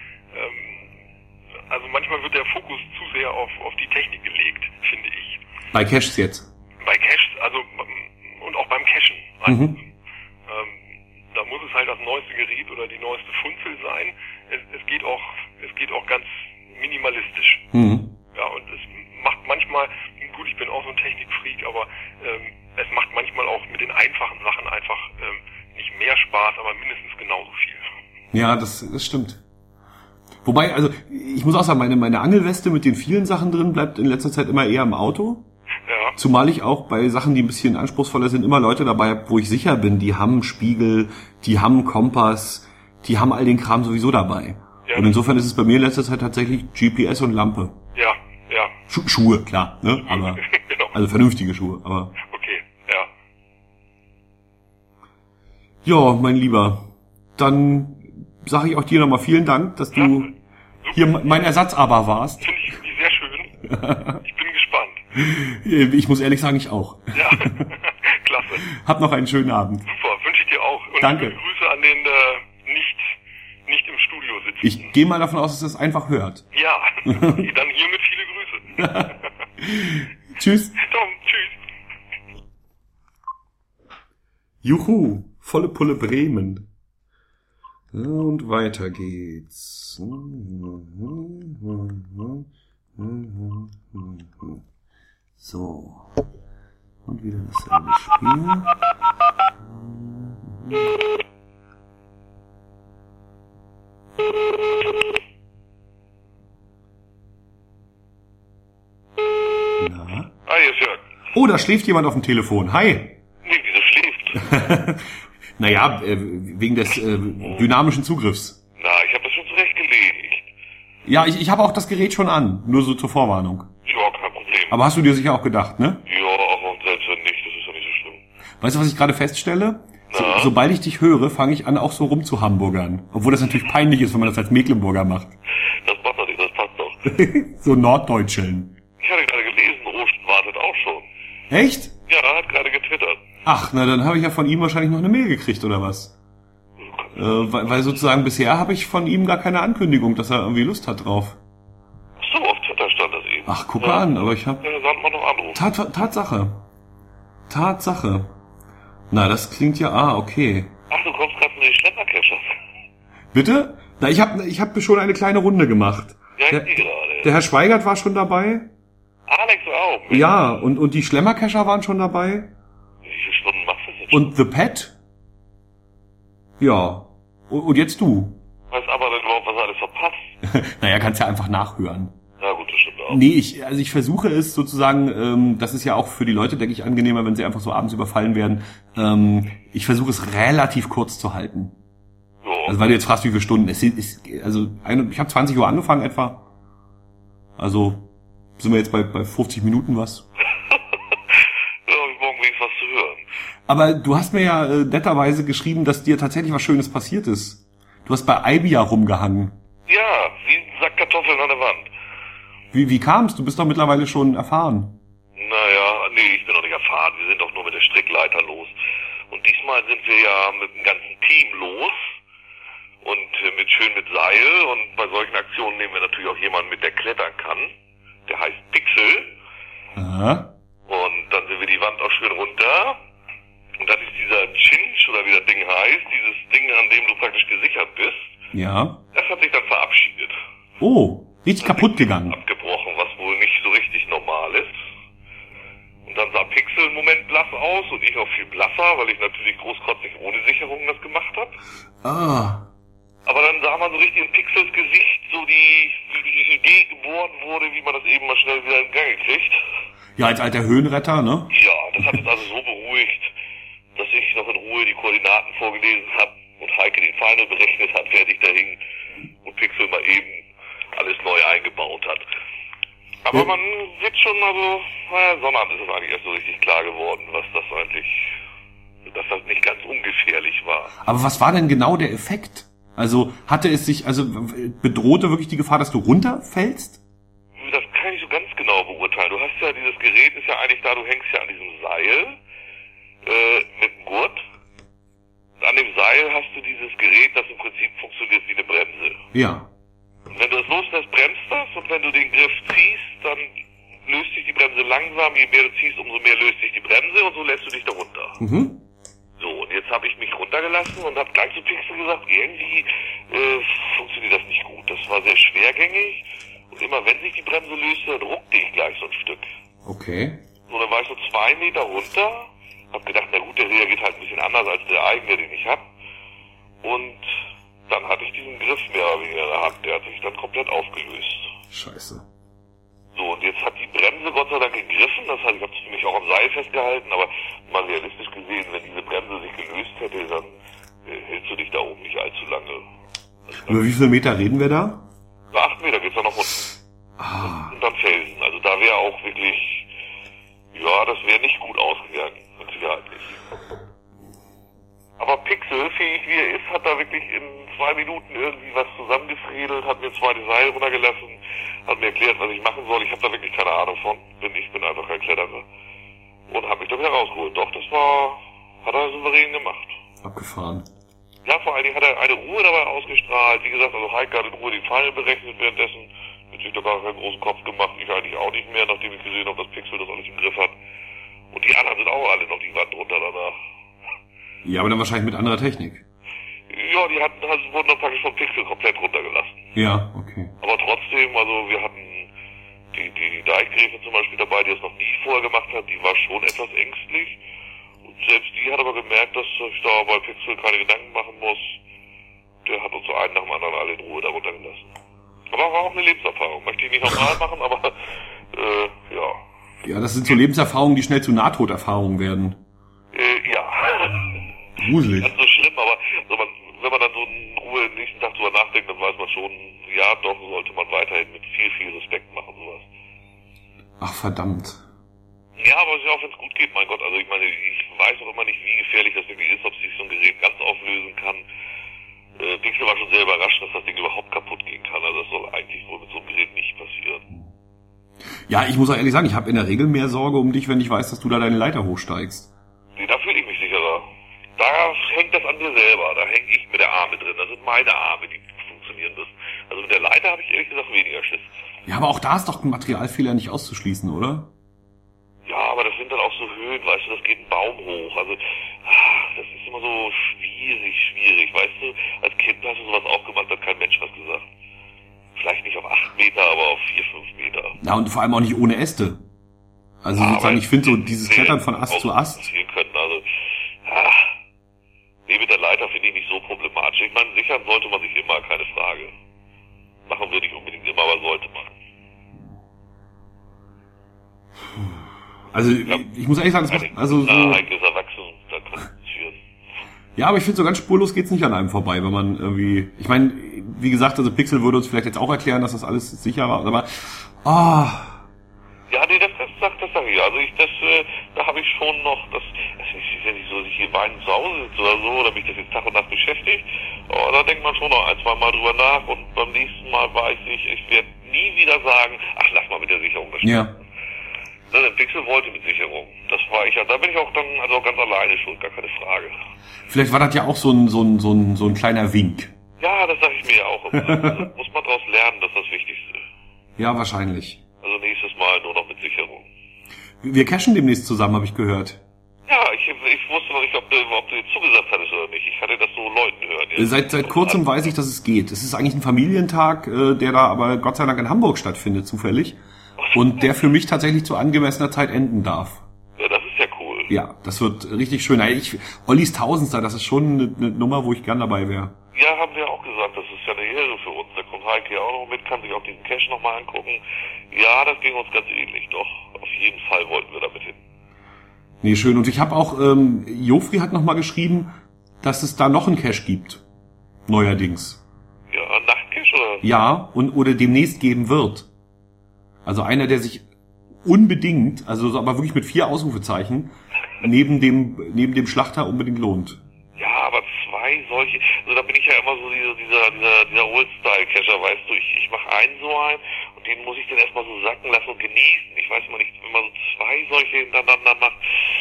Ähm, also manchmal wird der Fokus zu sehr auf, auf die Technik gelegt, finde ich. Bei Caches jetzt? Bei Caches, also und auch beim Cachen. Also, mhm. ähm, da muss es halt das neueste Gerät oder die neueste Funzel sein. Es, es geht auch, es geht auch ganz minimalistisch. Mhm. Ja, und es macht manchmal, gut, ich bin auch so ein Technikfreak, aber ähm, es macht manchmal auch mit den einfachen Sachen einfach ähm, nicht mehr Spaß, aber mindestens genauso viel. Ja, das, das stimmt. Wobei, also ich muss auch sagen, meine, meine Angelweste mit den vielen Sachen drin bleibt in letzter Zeit immer eher im Auto. Ja. Zumal ich auch bei Sachen, die ein bisschen anspruchsvoller sind, immer Leute dabei habe, wo ich sicher bin, die haben Spiegel, die haben Kompass, die haben all den Kram sowieso dabei. Ja. Und insofern ist es bei mir in letzter Zeit tatsächlich G P S und Lampe. Ja, ja. Schu- Schuhe, klar, ne? Aber Genau. also vernünftige Schuhe, aber Okay, ja. ja, mein Lieber, dann sage ich auch dir nochmal vielen Dank, dass du Ja. hier mein Ersatzaber warst. Finde ich irgendwie sehr schön. Ich bin gespannt. Ich muss ehrlich sagen, ich auch. Ja, klasse. Hab noch einen schönen Abend. Super, wünsche ich dir auch. Und Danke. liebe Grüße an den äh, nicht, nicht im Studio sitzen. Ich gehe mal davon aus, dass es einfach hört. Ja, dann hiermit viele Grüße. Tschüss. Tom, tschüss. Juhu, volle Pulle Bremen. Und weiter geht's. So. Und wieder dasselbe Spiel. Na? Ah, hier ist Jörg. Oh, da schläft jemand auf dem Telefon. Hi. Nee, wieso schläft? Naja, äh, wegen des äh, dynamischen Zugriffs. Na, ich habe das schon zurechtgelegt. Ja, ich, ich habe auch das Gerät schon an. Nur so zur Vorwarnung. Ja, kein Problem. Aber hast du dir sicher auch gedacht, ne? Ja, auch und selbst wenn nicht, das ist ja nicht so schlimm. Weißt du, was ich gerade feststelle? So, Na? sobald ich dich höre, fange ich an, auch so rum zu hamburgern. Obwohl das natürlich peinlich ist, wenn man das als Mecklenburger macht. Das macht doch nicht, das passt doch. So Norddeutscheln. Ich hatte gerade gelesen, Rost wartet auch schon. Echt? Ja, er hat gerade getwittert. Ach, na dann habe ich ja von ihm wahrscheinlich noch eine Mail gekriegt, oder was? Äh, weil, weil sozusagen bisher habe ich von ihm gar keine Ankündigung, dass er irgendwie Lust hat drauf. So, auf Twitter stand das eben. Ach, guck ja. mal an, aber ich habe... Ja, dann sollte man noch anrufen. Tat, Tatsache. Tatsache. Na, das klingt ja... Ah, okay. Ach, du kommst gerade von den Schleppercachers. Bitte? Na, ich habe ich hab schon eine kleine Runde gemacht. Ja, ich Der, sehe gerade. der Herr Schweigert war schon dabei. Alex auch. Ja, und, und die Schlemmercacher waren schon dabei. Wie viele Stunden machst du das jetzt schon? Und The Pet? Ja. Und, und jetzt du. Weißt aber denn überhaupt, was er alles verpasst? Naja, kannst ja einfach nachhören. Ja gut, das stimmt auch. Nee, ich, also ich versuche es sozusagen, ähm, das ist ja auch für die Leute, denke ich, angenehmer, wenn sie einfach so abends überfallen werden. Ähm, ich versuche es relativ kurz zu halten. So. Also weil du jetzt fragst, wie viele Stunden. Es sind, ist, also eine, ich habe zwanzig Uhr angefangen etwa. Also sind wir jetzt bei, bei fünfzig Minuten was. Ja, morgen wenigstens was zu hören. Aber du hast mir ja äh, netterweise geschrieben, dass dir tatsächlich was Schönes passiert ist. Du hast bei Ibia rumgehangen. Ja, wie ein Sack Kartoffeln an der Wand. Wie, wie kam's? Du bist doch mittlerweile schon erfahren. Naja, nee, ich bin noch nicht erfahren. Wir sind doch nur mit der Strickleiter los. Und diesmal sind wir ja mit dem ganzen Team los. Und äh, mit schön mit Seil. Und bei solchen Aktionen nehmen wir natürlich auch jemanden mit, der klettern kann. Der heißt Pixel. Aha. Und dann sind wir die Wand auch schön runter. Und dann ist dieser Cinch, oder wie das Ding heißt, dieses Ding, an dem du praktisch gesichert bist, Ja. das hat sich dann verabschiedet. Oh, richtig kaputt gegangen. Abgebrochen, was wohl nicht so richtig normal ist. Und dann sah Pixel im Moment blass aus und ich auch viel blasser, weil ich natürlich großkotzig ohne Sicherung das gemacht habe. Ah. Aber dann sah man so richtig in Pixels Gesicht so die, wie die Idee geboren wurde, wie man das eben mal schnell wieder in Gang kriegt. Ja, als alter Höhenretter, ne? Ja, das hat uns also so beruhigt, dass ich noch in Ruhe die Koordinaten vorgelesen habe und Heike den Final berechnet hat, wer sich da hing und Pixel mal eben alles neu eingebaut hat. Aber Ja. man wird schon, also, naja, Sonnabend ist es eigentlich erst so richtig klar geworden, was das eigentlich, dass das nicht ganz ungefährlich war. Aber was war denn genau der Effekt? Also hatte es sich, also bedrohte wirklich die Gefahr, dass du runterfällst? Das kann ich so ganz genau beurteilen. Du hast ja, dieses Gerät ist ja eigentlich da, du hängst ja an diesem Seil äh, mit dem Gurt. An dem Seil hast du dieses Gerät, das im Prinzip funktioniert wie eine Bremse. Ja. Und wenn du es loslässt, bremst das, und wenn du den Griff ziehst, dann löst sich die Bremse langsam. Je mehr du ziehst, umso mehr löst sich die Bremse, und so lässt du dich da runter. Mhm. So, und jetzt habe ich mich runtergelassen und habe gleich zu Pixel gesagt, irgendwie äh, funktioniert das nicht gut. Das war sehr schwergängig, und immer wenn sich die Bremse löste, dann ruckte ich gleich so ein Stück. Okay. So, dann war ich so zwei Meter runter, hab gedacht, na gut, der reagiert halt ein bisschen anders als der eigene, den ich hab. Und dann hatte ich diesen Griff mehr oder weniger in der Hand. Der hat sich dann komplett aufgelöst. Scheiße. So, und jetzt hat die Bremse Gott sei Dank gegriffen. Das heißt, ich habe mich auch am Seil festgehalten, aber mal realistisch gesehen, wenn diese Bremse sich gelöst hätte, dann äh, hältst du dich da oben nicht allzu lange. Also Über wie viele Meter reden wir da? Über acht Meter geht's dann noch unten. Ah. Und dann Felsen. Also da wäre auch wirklich, ja, das wäre nicht gut ausgegangen. Mit Sicherheit nicht. Aber Pixel, fähig wie er ist, hat da wirklich in zwei Minuten irgendwie was zusammengefriedelt, hat mir zwei die Seile runtergelassen, hat mir erklärt, was ich machen soll. Ich habe da wirklich keine Ahnung von. Bin, ich bin einfach kein Kletterer. Und habe mich da wieder rausgeholt. Doch, das war, hat er souverän gemacht. Abgefahren. Ja, vor allen Dingen hat er eine Ruhe dabei ausgestrahlt. Wie gesagt, also Heike hat in Ruhe die Fallen berechnet währenddessen. Hat sich da gar keinen großen Kopf gemacht. Ich eigentlich auch nicht mehr, nachdem ich gesehen habe, dass Pixel das alles im Griff hat. Und die anderen sind auch alle noch die Wand runter danach. Ja, aber dann wahrscheinlich mit anderer Technik. Ja, die hatten, also wurden dann praktisch vom Pixel komplett runtergelassen. Ja, okay. Aber trotzdem, also wir hatten die, die Deichgräfin zum Beispiel dabei, die das noch nie vorher gemacht hat, die war schon etwas ängstlich. Und selbst die hat aber gemerkt, dass ich da bei Pixel keine Gedanken machen muss. Der hat uns so einen nach dem anderen alle in Ruhe da runtergelassen. Aber war auch eine Lebenserfahrung. Möchte ich nicht nochmal machen, aber äh, ja. Ja, das sind so Lebenserfahrungen, die schnell zu Nahtoderfahrungen werden. Äh, ja. Gruselig. Ganz so schlimm, aber also man, wenn man dann so in Ruhe den nächsten Tag drüber nachdenkt, dann weiß man schon, ja doch, sollte man weiterhin mit viel, viel Respekt machen, sowas. Ach, verdammt. Ja, aber ja auch wenn es gut geht, mein Gott, also ich meine, ich weiß auch immer nicht, wie gefährlich das wirklich ist, ob sich so ein Gerät ganz auflösen kann. Äh, Pixel war schon sehr überrascht, dass das Ding überhaupt kaputt gehen kann, also das soll eigentlich wohl mit so einem Gerät nicht passieren. Ja, ich muss auch ehrlich sagen, ich habe in der Regel mehr Sorge um dich, wenn ich weiß, dass du da deine Leiter hochsteigst. Nee, da fühle ich mich sicherer. Da hängt das an mir selber, da hänge ich mit der Arme drin, das sind meine Arme, die funktionieren müssen. Also mit der Leiter habe ich ehrlich gesagt weniger Schiss. Ja, aber auch da ist doch ein Materialfehler nicht auszuschließen, oder? Ja, aber das sind dann auch so Höhen, weißt du, das geht ein Baum hoch, also ach, das ist immer so schwierig, schwierig, weißt du, als Kind hast du sowas auch gemacht, hat kein Mensch was gesagt. Vielleicht nicht auf acht Meter, aber auf vier, fünf Meter. Ja, und vor allem auch nicht ohne Äste. Also ja, sozusagen, ich finde so dieses Klettern von Ast zu Ast. Können. Also, ah, nee, mit der Leiter finde ich nicht so problematisch. Ich meine, sichern sollte man sich immer, keine Frage. Machen wir nicht unbedingt immer, aber sollte man. Also ja, ich muss ehrlich sagen, das macht, also so. Heike ist erwachsen, da kann es führen. Ja, aber ich finde, so ganz spurlos geht's nicht an einem vorbei, wenn man irgendwie, ich meine, wie gesagt, also Pixel würde uns vielleicht jetzt auch erklären, dass das alles sicher war, aber, ah. Ja, nee, das, das, das, das sag ich, also ich, das, äh, da habe ich schon noch, das, das ist ja nicht so, dass ich hier weinend zu Hause sitze oder so, oder mich das jetzt Tag und Nacht beschäftigt, aber da denkt man schon noch ein, zwei Mal drüber nach und beim nächsten Mal weiß ich, ich werde nie wieder sagen, ach, lass mal mit der Sicherung das ja. Na, der Pixel wollte mit Sicherung. Das war ich ja, da bin ich auch dann also ganz alleine schuld, gar keine Frage. Vielleicht war das ja auch so ein, so ein, so ein, so ein kleiner Wink. Ja, das sage ich mir ja auch immer. Also, muss man daraus lernen, das ist das Wichtigste. Ja, wahrscheinlich. Also nächstes Mal nur noch mit Sicherung. Wir cashen demnächst zusammen, habe ich gehört. Ja, ich, ich wusste noch nicht, ob du, ob du jetzt zugesagt hattest oder nicht. Ich hatte das so Leuten hören. Jetzt. Seit, seit kurzem weiß ich, dass es geht. Es ist eigentlich ein Familientag, äh, der da aber Gott sei Dank in Hamburg stattfindet, zufällig. Und der für mich tatsächlich zu angemessener Zeit enden darf. Ja, das ist ja cool. Ja, das wird richtig schön. Ich, Ollis Tausendster, das ist schon eine, eine Nummer, wo ich gern dabei wäre. Ja, haben wir auch gesagt, das ist ja eine Ehre für uns. Da kommt Heike ja auch noch mit, kann sich auch diesen Cash nochmal angucken. Ja, das ging uns ganz ähnlich, doch. Auf jeden Fall wollten wir damit hin. Nee, schön. Und ich habe auch, ähm, Jofri hat nochmal geschrieben, dass es da noch einen Cash gibt. Neuerdings. Ja, ein Nachtcash oder? Ja, und oder demnächst geben wird. Also einer, der sich unbedingt, also so, aber wirklich mit vier Ausrufezeichen, neben dem neben dem Schlachter unbedingt lohnt. Ja, aber zwei solche, also da bin ich ja immer so dieser dieser dieser, dieser Old-Style-Cacher, weißt du, ich, ich mache einen so ein und den muss ich dann erstmal so sacken lassen und genießen. Ich weiß immer nicht, wenn man so zwei solche hintereinander macht.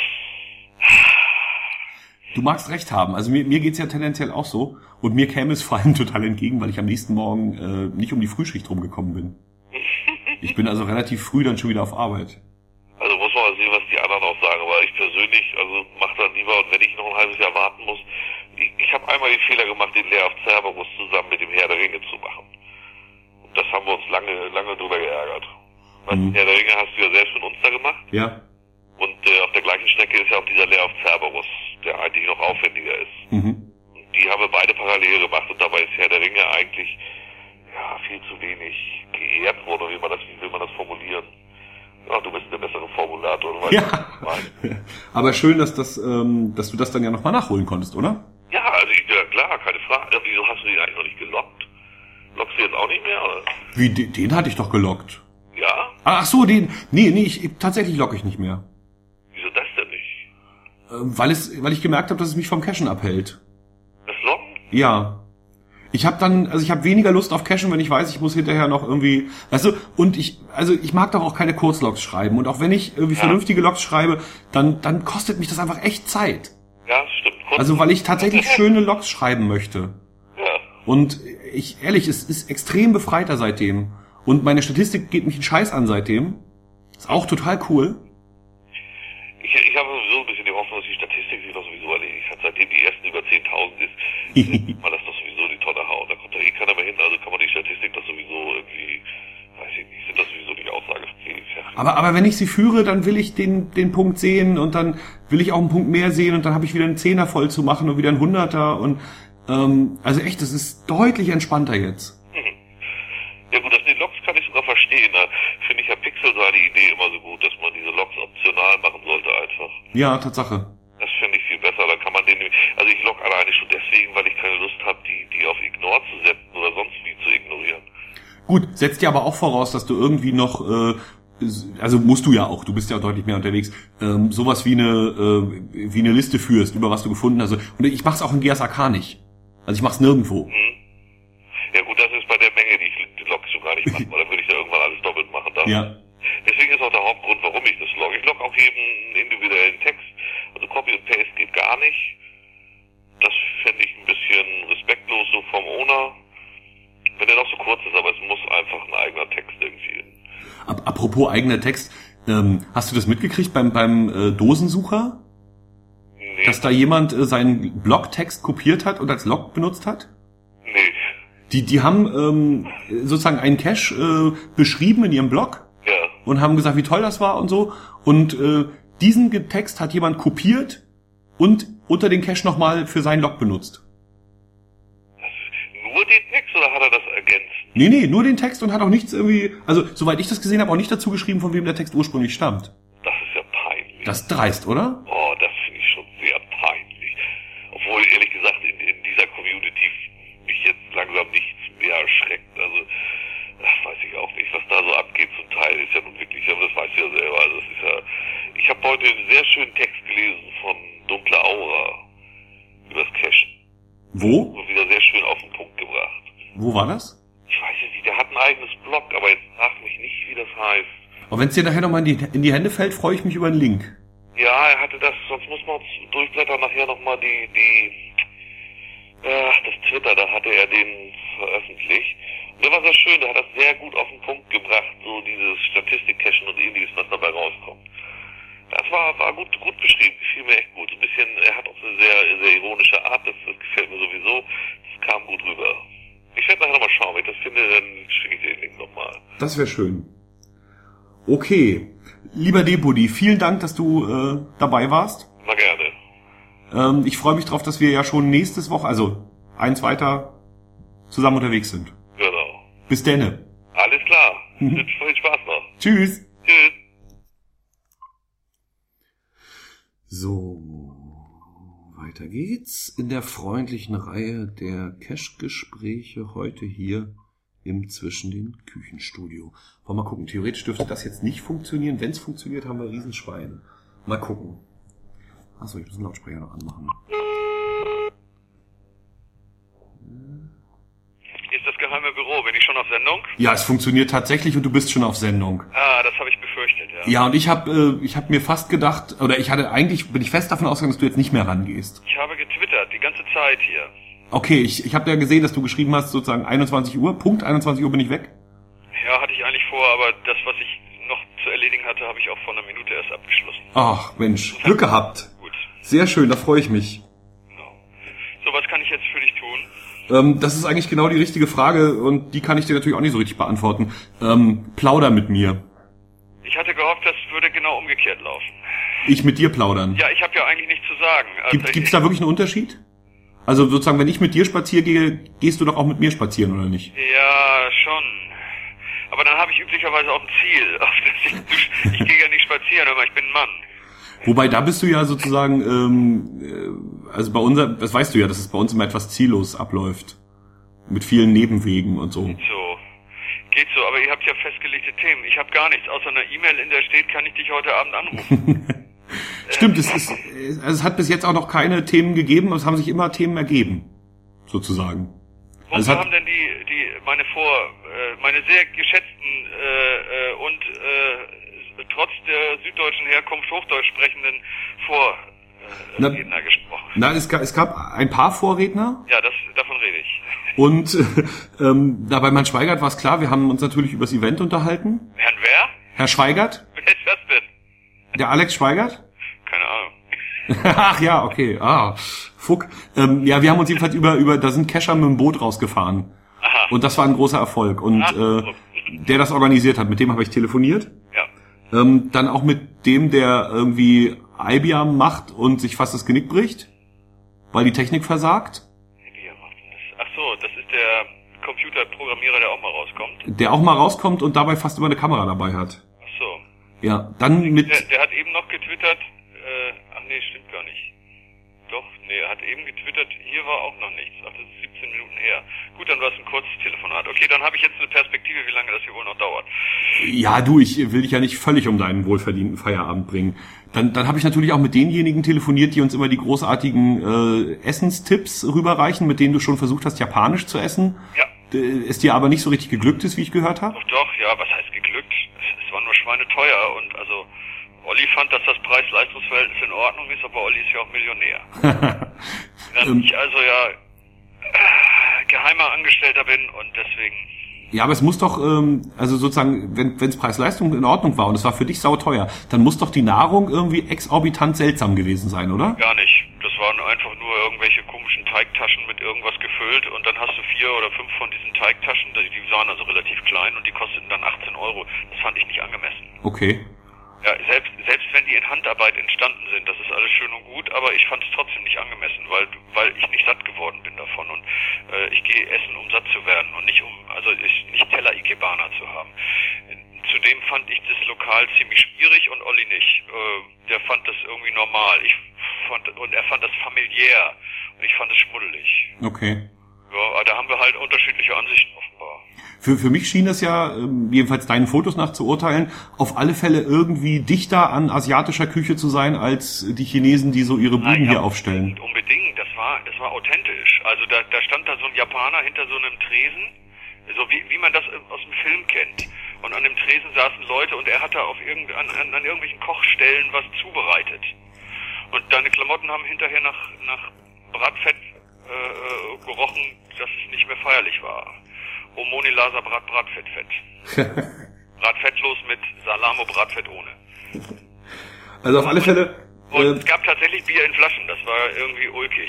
Du magst recht haben, also mir, mir geht's ja tendenziell auch so und mir käme es vor allem total entgegen, weil ich am nächsten Morgen äh, nicht um die Frühschicht rumgekommen bin. Ich bin also relativ früh dann schon wieder auf Arbeit. Also muss man mal sehen, was die anderen auch sagen, aber ich persönlich, also mach dann lieber, und wenn ich noch ein halbes Jahr warten muss, ich, ich habe einmal den Fehler gemacht, den Leer auf Cerberus zusammen mit dem Herr der Ringe zu machen. Und das haben wir uns lange, lange drüber geärgert. Weil mhm. Herr der Ringe hast du ja selbst mit uns da gemacht. Ja. Und äh, auf der gleichen Strecke ist ja auch dieser Leer auf Cerberus, der eigentlich noch aufwendiger ist. Mhm. Und die haben wir beide parallel gemacht und dabei ist Herr der Ringe eigentlich ja viel zu wenig geehrt worden, wie man das, wie will man das formulieren? Ja, du bist der bessere Formulator, oder? Ja. Aber schön, dass das, ähm, dass du das dann ja nochmal nachholen konntest, oder? Ja, also ja, klar, keine Frage. Ja, wieso hast du den eigentlich noch nicht gelockt? Lockst du jetzt auch nicht mehr, oder? Wie, den, den hatte ich doch gelockt. Ja? Ach so, den, nee, nee, ich, tatsächlich locke ich nicht mehr. Wieso das denn nicht? Äh, weil es, weil ich gemerkt habe, dass es mich vom Cashen abhält. Das Locken? Ja. Ich habe dann, also ich habe weniger Lust auf Cashen, wenn ich weiß, ich muss hinterher noch irgendwie, weißt du, und ich, also ich mag doch auch keine Kurzlogs schreiben und auch wenn ich irgendwie ja. vernünftige Logs schreibe, dann, dann kostet mich das einfach echt Zeit. Ja, das stimmt. Kurz also weil ich tatsächlich schöne Logs schreiben möchte. Ja. Und ich, ehrlich, es ist extrem befreiter seitdem. Und meine Statistik geht mich einen Scheiß an seitdem. Ist auch total cool. Ich, ich habe sowieso ein bisschen die Hoffnung, dass die Statistik sich doch sowieso erledigt hat. Seitdem die ersten über zehntausend ist, war das doch sowieso die tolle Haut. Da kommt da eh keiner mehr hin, also kann man die Statistik doch sowieso irgendwie, weiß ich nicht, sind das sowieso nicht aussagefähig. Aber, aber wenn ich sie führe, dann will ich den, den Punkt sehen und dann will ich auch einen Punkt mehr sehen und dann habe ich wieder einen Zehner voll zu machen und wieder einen Hunderter und, ähm, also echt, das ist deutlich entspannter jetzt. Mhm. Ja gut, das mit den Logs kann ich sogar verstehen. Da finde ich ja Pixel seine Idee immer so gut, dass man diese Logs optional machen sollte einfach. Ja, Tatsache. Das finde ich viel besser. Da kann man den, also ich log alleine schon deswegen, weil ich keine Lust habe, die, die auf Ignore zu setzen oder sonst wie zu ignorieren. Gut, setzt dir aber auch voraus, dass du irgendwie noch, äh, also musst du ja auch, du bist ja auch deutlich mehr unterwegs, ähm, sowas wie eine, äh, wie eine Liste führst, über was du gefunden hast. Und ich mach's auch in G S A K nicht. Also ich mach's nirgendwo. Mhm. Ja gut, das ist bei der Menge, die ich die Logs schon gar nicht mache, weil dann würde ich da irgendwann alles doppelt machen. Dann. Ja. Deswegen ist auch der Hauptgrund, warum ich das logge. Ich logge auch jeden individuellen Text. Also Copy und Paste geht gar nicht. Das fände ich ein bisschen respektlos so vom Owner. Wenn der noch so kurz ist, aber es muss einfach ein eigener Text irgendwie hin. Apropos eigener Text, ähm, hast du das mitgekriegt beim, beim äh, Dosensucher? Nee. Dass da jemand äh, seinen Blogtext kopiert hat und als Log benutzt hat? Nee. Die, die haben ähm, sozusagen einen Cache äh, beschrieben in ihrem Blog. Ja. Und haben gesagt, wie toll das war und so. Und äh, diesen Text hat jemand kopiert und unter den Cache nochmal für seinen Log benutzt. Nur den Text oder hat er das ergänzt? Nee, nee, nur den Text und hat auch nichts irgendwie, also soweit ich das gesehen habe, auch nicht dazu geschrieben, von wem der Text ursprünglich stammt. Das ist ja peinlich. Das ist dreist, oder? Oh, das finde ich schon sehr peinlich. Obwohl, ehrlich gesagt, in, in dieser Community mich jetzt langsam nichts mehr erschreckt. Also, das weiß ich auch nicht, was da so abgeht zum Teil, ist ja nun wirklich, aber das weißt du ja selber. Also, das ist ja, ich habe heute einen sehr schönen Text gelesen von Dunkle Aura über das Cashen. Wo? Und wieder sehr schön auf den Punkt gebracht. Wo war das? Ich weiß es nicht, der hat ein eigenes Blog, aber jetzt frag mich nicht, wie das heißt. Aber wenn es dir nachher nochmal in die, in die Hände fällt, freue ich mich über einen Link. Ja, er hatte das, sonst muss man durchblättern, nachher nochmal die, die, äh, das Twitter, da hatte er den veröffentlicht. Und der war sehr schön, der hat das sehr gut auf den Punkt gebracht, so dieses Statistik-Cachen und ähnliches, was dabei rauskommt. Das war, war gut, gut beschrieben, gefiel mir echt gut. Ein bisschen, er hat auch eine sehr, sehr ironische Art, das, das gefällt mir sowieso. Das kam gut rüber. Ich werde nachher nochmal schauen, wenn ich das finde, dann schicke ich dir den Link nochmal. Das wäre schön. Okay. Lieber Deputy, vielen Dank, dass du äh, dabei warst. Na gerne. Ähm, ich freue mich drauf, dass wir ja schon nächstes Woche, also eins weiter, zusammen unterwegs sind. Genau. Bis denne. Alles klar. Viel Spaß noch. Tschüss. Tschüss. So, weiter geht's in der freundlichen Reihe der Cache-Gespräche heute hier im Zwischen den Küchenstudio. Wollen wir mal gucken, theoretisch dürfte das jetzt nicht funktionieren. Wenn es funktioniert, haben wir Riesenschwein. Mal gucken. Achso, ich muss den Lautsprecher noch anmachen. Hier ist das geheime Büro. Bin ich schon auf Sendung? Ja, es funktioniert tatsächlich und du bist schon auf Sendung. Ah, das habe ich befürchtet, ja. Ja, und ich habe äh, ich hab mir fast gedacht, oder ich hatte eigentlich, bin ich fest davon ausgegangen, dass du jetzt nicht mehr rangehst. Ich habe getwittert, die ganze Zeit hier. Okay, ich, ich habe ja gesehen, dass du geschrieben hast, sozusagen einundzwanzig Uhr, Punkt einundzwanzig Uhr bin ich weg. Ja, hatte ich eigentlich vor, aber das, was ich noch zu erledigen hatte, habe ich auch vor einer Minute erst abgeschlossen. Ach, Mensch, Glück gehabt. Gut. Sehr schön, da freue ich mich. Genau. So, was kann ich jetzt für dich tun? Ähm, das ist eigentlich genau die richtige Frage und die kann ich dir natürlich auch nicht so richtig beantworten. Ähm, plauder mit mir. Ich hatte gehofft, das würde genau umgekehrt laufen. Ich mit dir plaudern. Ja, ich habe ja eigentlich nichts zu sagen. Also Gibt, gibt's da wirklich einen Unterschied? Also sozusagen, wenn ich mit dir spazieren gehe, gehst du doch auch mit mir spazieren, oder nicht? Ja, schon. Aber dann habe ich üblicherweise auch ein Ziel. Auf das ich, ich gehe ja nicht spazieren, aber ich bin ein Mann. Wobei, da bist du ja sozusagen, ähm, also bei unser, das weißt du ja, dass es bei uns immer etwas ziellos abläuft. Mit vielen Nebenwegen und so. So. Geht so, aber ihr habt ja festgelegte Themen. Ich habe gar nichts, außer einer E-Mail, in der steht, kann ich dich heute Abend anrufen. Stimmt, es ist, also es hat bis jetzt auch noch keine Themen gegeben, aber es haben sich immer Themen ergeben, sozusagen. Wo Also es hat, haben denn die, die, meine vor, äh, meine sehr geschätzten äh, äh, und äh, trotz der süddeutschen Herkunft Hochdeutsch sprechenden Vorredner äh, gesprochen? Na, es gab, es gab ein paar Vorredner. Ja, das, davon rede ich. Und äh, ähm, da bei Herrn Schweigert war es klar, wir haben uns natürlich über das Event unterhalten. Herrn wer? Herr Schweigert? Wer ist das denn? Der Alex Schweigert? Keine Ahnung. Ach ja, okay. Ah, Fuck. Ähm, ja, wir haben uns jedenfalls über, über, da sind Kescher mit dem Boot rausgefahren. Aha. Und das war ein großer Erfolg. Und Ach, äh, der das organisiert hat, mit dem habe ich telefoniert. Ja. Ähm, dann auch mit dem, der irgendwie Ibiam macht und sich fast das Genick bricht, weil die Technik versagt. Ach so, das ist der Computerprogrammierer, der auch mal rauskommt. Der auch mal rauskommt und dabei fast immer eine Kamera dabei hat. Ach so. Ja, dann mit... Der, der hat eben noch getwittert, äh, ach nee, stimmt gar nicht. Doch, nee, er hat eben getwittert, hier war auch noch nichts. Ach, das ist siebzehn Minuten her. Gut, dann war es ein kurzes Telefonat. Okay, dann habe ich jetzt eine Perspektive, wie lange das hier wohl noch dauert. Ja, du, ich will dich ja nicht völlig um deinen wohlverdienten Feierabend bringen. Dann, dann habe ich natürlich auch mit denjenigen telefoniert, die uns immer die großartigen äh, Essenstipps rüberreichen, mit denen du schon versucht hast, japanisch zu essen. Ja. Es dir aber nicht so richtig geglückt ist, wie ich gehört habe. Doch, doch, ja, was heißt geglückt? Es, es war nur schweineteuer und also Olli fand, dass das Preis-Leistungs-Verhältnis in Ordnung ist, aber Olli ist ja auch Millionär. Während ich also ja äh, geheimer Angestellter bin und deswegen... Ja, aber es muss doch, ähm, also sozusagen, wenn es Preis-Leistung in Ordnung war und es war für dich sauteuer, dann muss doch die Nahrung irgendwie exorbitant seltsam gewesen sein, oder? Gar nicht. Das waren einfach nur irgendwelche komischen Teigtaschen mit irgendwas gefüllt und dann hast du vier oder fünf von diesen Teigtaschen, die, die waren also relativ klein und die kosteten dann achtzehn Euro. Das fand ich nicht angemessen. Okay. Ja, selbst, selbst wenn die in Handarbeit entstanden sind, das ist alles schön und gut, aber ich fand es trotzdem nicht angemessen, weil weil ich nicht satt geworden bin davon und äh, ich gehe essen, um satt zu werden und nicht um, also ich, nicht Teller Ikebana zu haben. Zudem fand ich das Lokal ziemlich schwierig und Olli nicht. Äh, der fand das irgendwie normal. Ich fand, und er fand das familiär und ich fand es schmuddelig. Okay. Ja, da haben wir halt unterschiedliche Ansichten offenbar. Für, für mich schien es ja, jedenfalls deinen Fotos nach zu urteilen, auf alle Fälle irgendwie dichter an asiatischer Küche zu sein, als die Chinesen, die so ihre Buden ja, hier aufstellen. Unbedingt, das war, das war authentisch. Also da, da stand da so ein Japaner hinter so einem Tresen, so wie, wie man das aus dem Film kennt. Und an dem Tresen saßen Leute und er hatte auf irgend, an, an, an irgendwelchen Kochstellen was zubereitet. Und deine Klamotten haben hinterher nach, nach Bratfett äh, gerochen, dass es nicht mehr feierlich war. Omoni Lasa Brat Bratfett Fett. Bratfettlos mit Salamo Bratfett ohne. Also auf alle Fälle... Und äh, es gab tatsächlich Bier in Flaschen, das war irgendwie ulkig.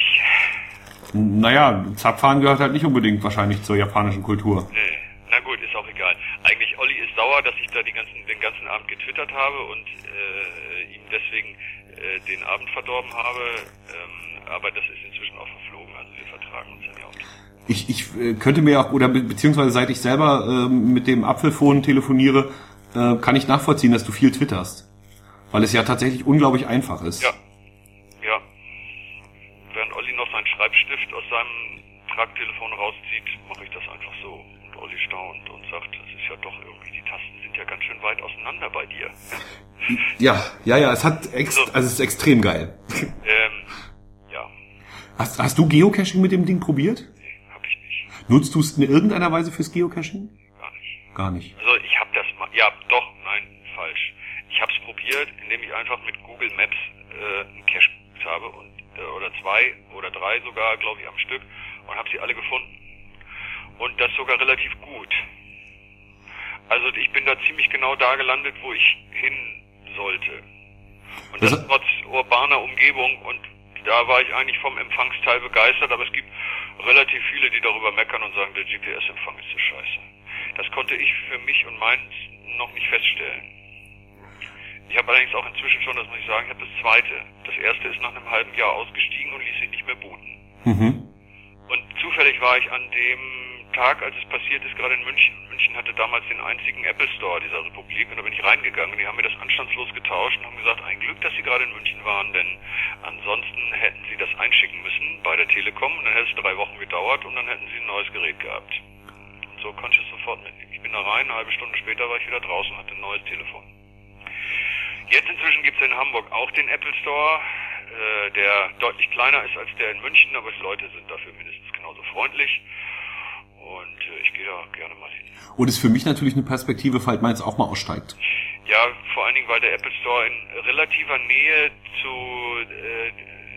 Naja, Zapfhahn gehört halt nicht unbedingt wahrscheinlich zur japanischen Kultur. Nee, na gut, ist auch egal. Eigentlich, Olli ist sauer, dass ich da die ganzen, den ganzen Abend getwittert habe und äh, ihm deswegen äh, den Abend verdorben habe. Ähm, aber das ist inzwischen auch verflogen, also wir vertragen uns ja nicht. Ich, ich äh, könnte mir auch, oder be beziehungsweise seit ich selber äh, mit dem Apfelfon telefoniere, äh, kann ich nachvollziehen, dass du viel twitterst. Weil es ja tatsächlich unglaublich einfach ist. Ja, ja. Während Olli noch seinen Schreibstift aus seinem Tragtelefon rauszieht, mache ich das einfach so. Und Olli staunt und sagt, das ist ja doch irgendwie, die Tasten sind ja ganz schön weit auseinander bei dir. Ja, ja, ja, es hat ex also, also es ist extrem geil. Ähm, ja. Hast, hast du Geocaching mit dem Ding probiert? Nee, hab ich nicht. Nutzt du es in irgendeiner Weise fürs Geocaching? Gar nicht. Gar nicht. Also ich habe das mal, ja doch, nein, falsch. Ich habe es probiert, indem ich einfach mit Google Maps äh, einen Cache gesucht habe und äh, oder zwei oder drei sogar, glaube ich, am Stück und habe sie alle gefunden. Und das sogar relativ gut. Also ich bin da ziemlich genau da gelandet, wo ich hin sollte. Und das, das trotz urbaner Umgebung und da war ich eigentlich vom Empfangsteil begeistert, aber es gibt relativ viele, die darüber meckern und sagen, der G P S-Empfang ist so scheiße. Das konnte ich für mich und meins noch nicht feststellen. Ich habe allerdings auch inzwischen schon, das muss ich sagen, ich habe das zweite. Das erste ist nach einem halben Jahr ausgestiegen und ließ sich nicht mehr booten. Mhm. Und zufällig war ich an dem Tag, als es passiert ist, gerade in München. München hatte damals den einzigen Apple Store dieser Republik und da bin ich reingegangen und die haben mir das anstandslos getauscht und haben gesagt, ein Glück, dass sie gerade in München waren, denn ansonsten hätten sie das einschicken müssen bei der Telekom und dann hätte es drei Wochen gedauert und dann hätten sie ein neues Gerät gehabt. Und so konnte ich es sofort mitnehmen. Ich bin da rein, eine halbe Stunde später war ich wieder draußen und hatte ein neues Telefon. Jetzt inzwischen gibt es in Hamburg auch den Apple Store, äh, der deutlich kleiner ist als der in München, aber die Leute sind dafür mindestens genauso freundlich. Und äh, ich gehe da gerne mal hin. Und ist für mich natürlich eine Perspektive, falls man jetzt auch mal aussteigt. Ja, vor allen Dingen, weil der Apple Store in relativer Nähe zu äh,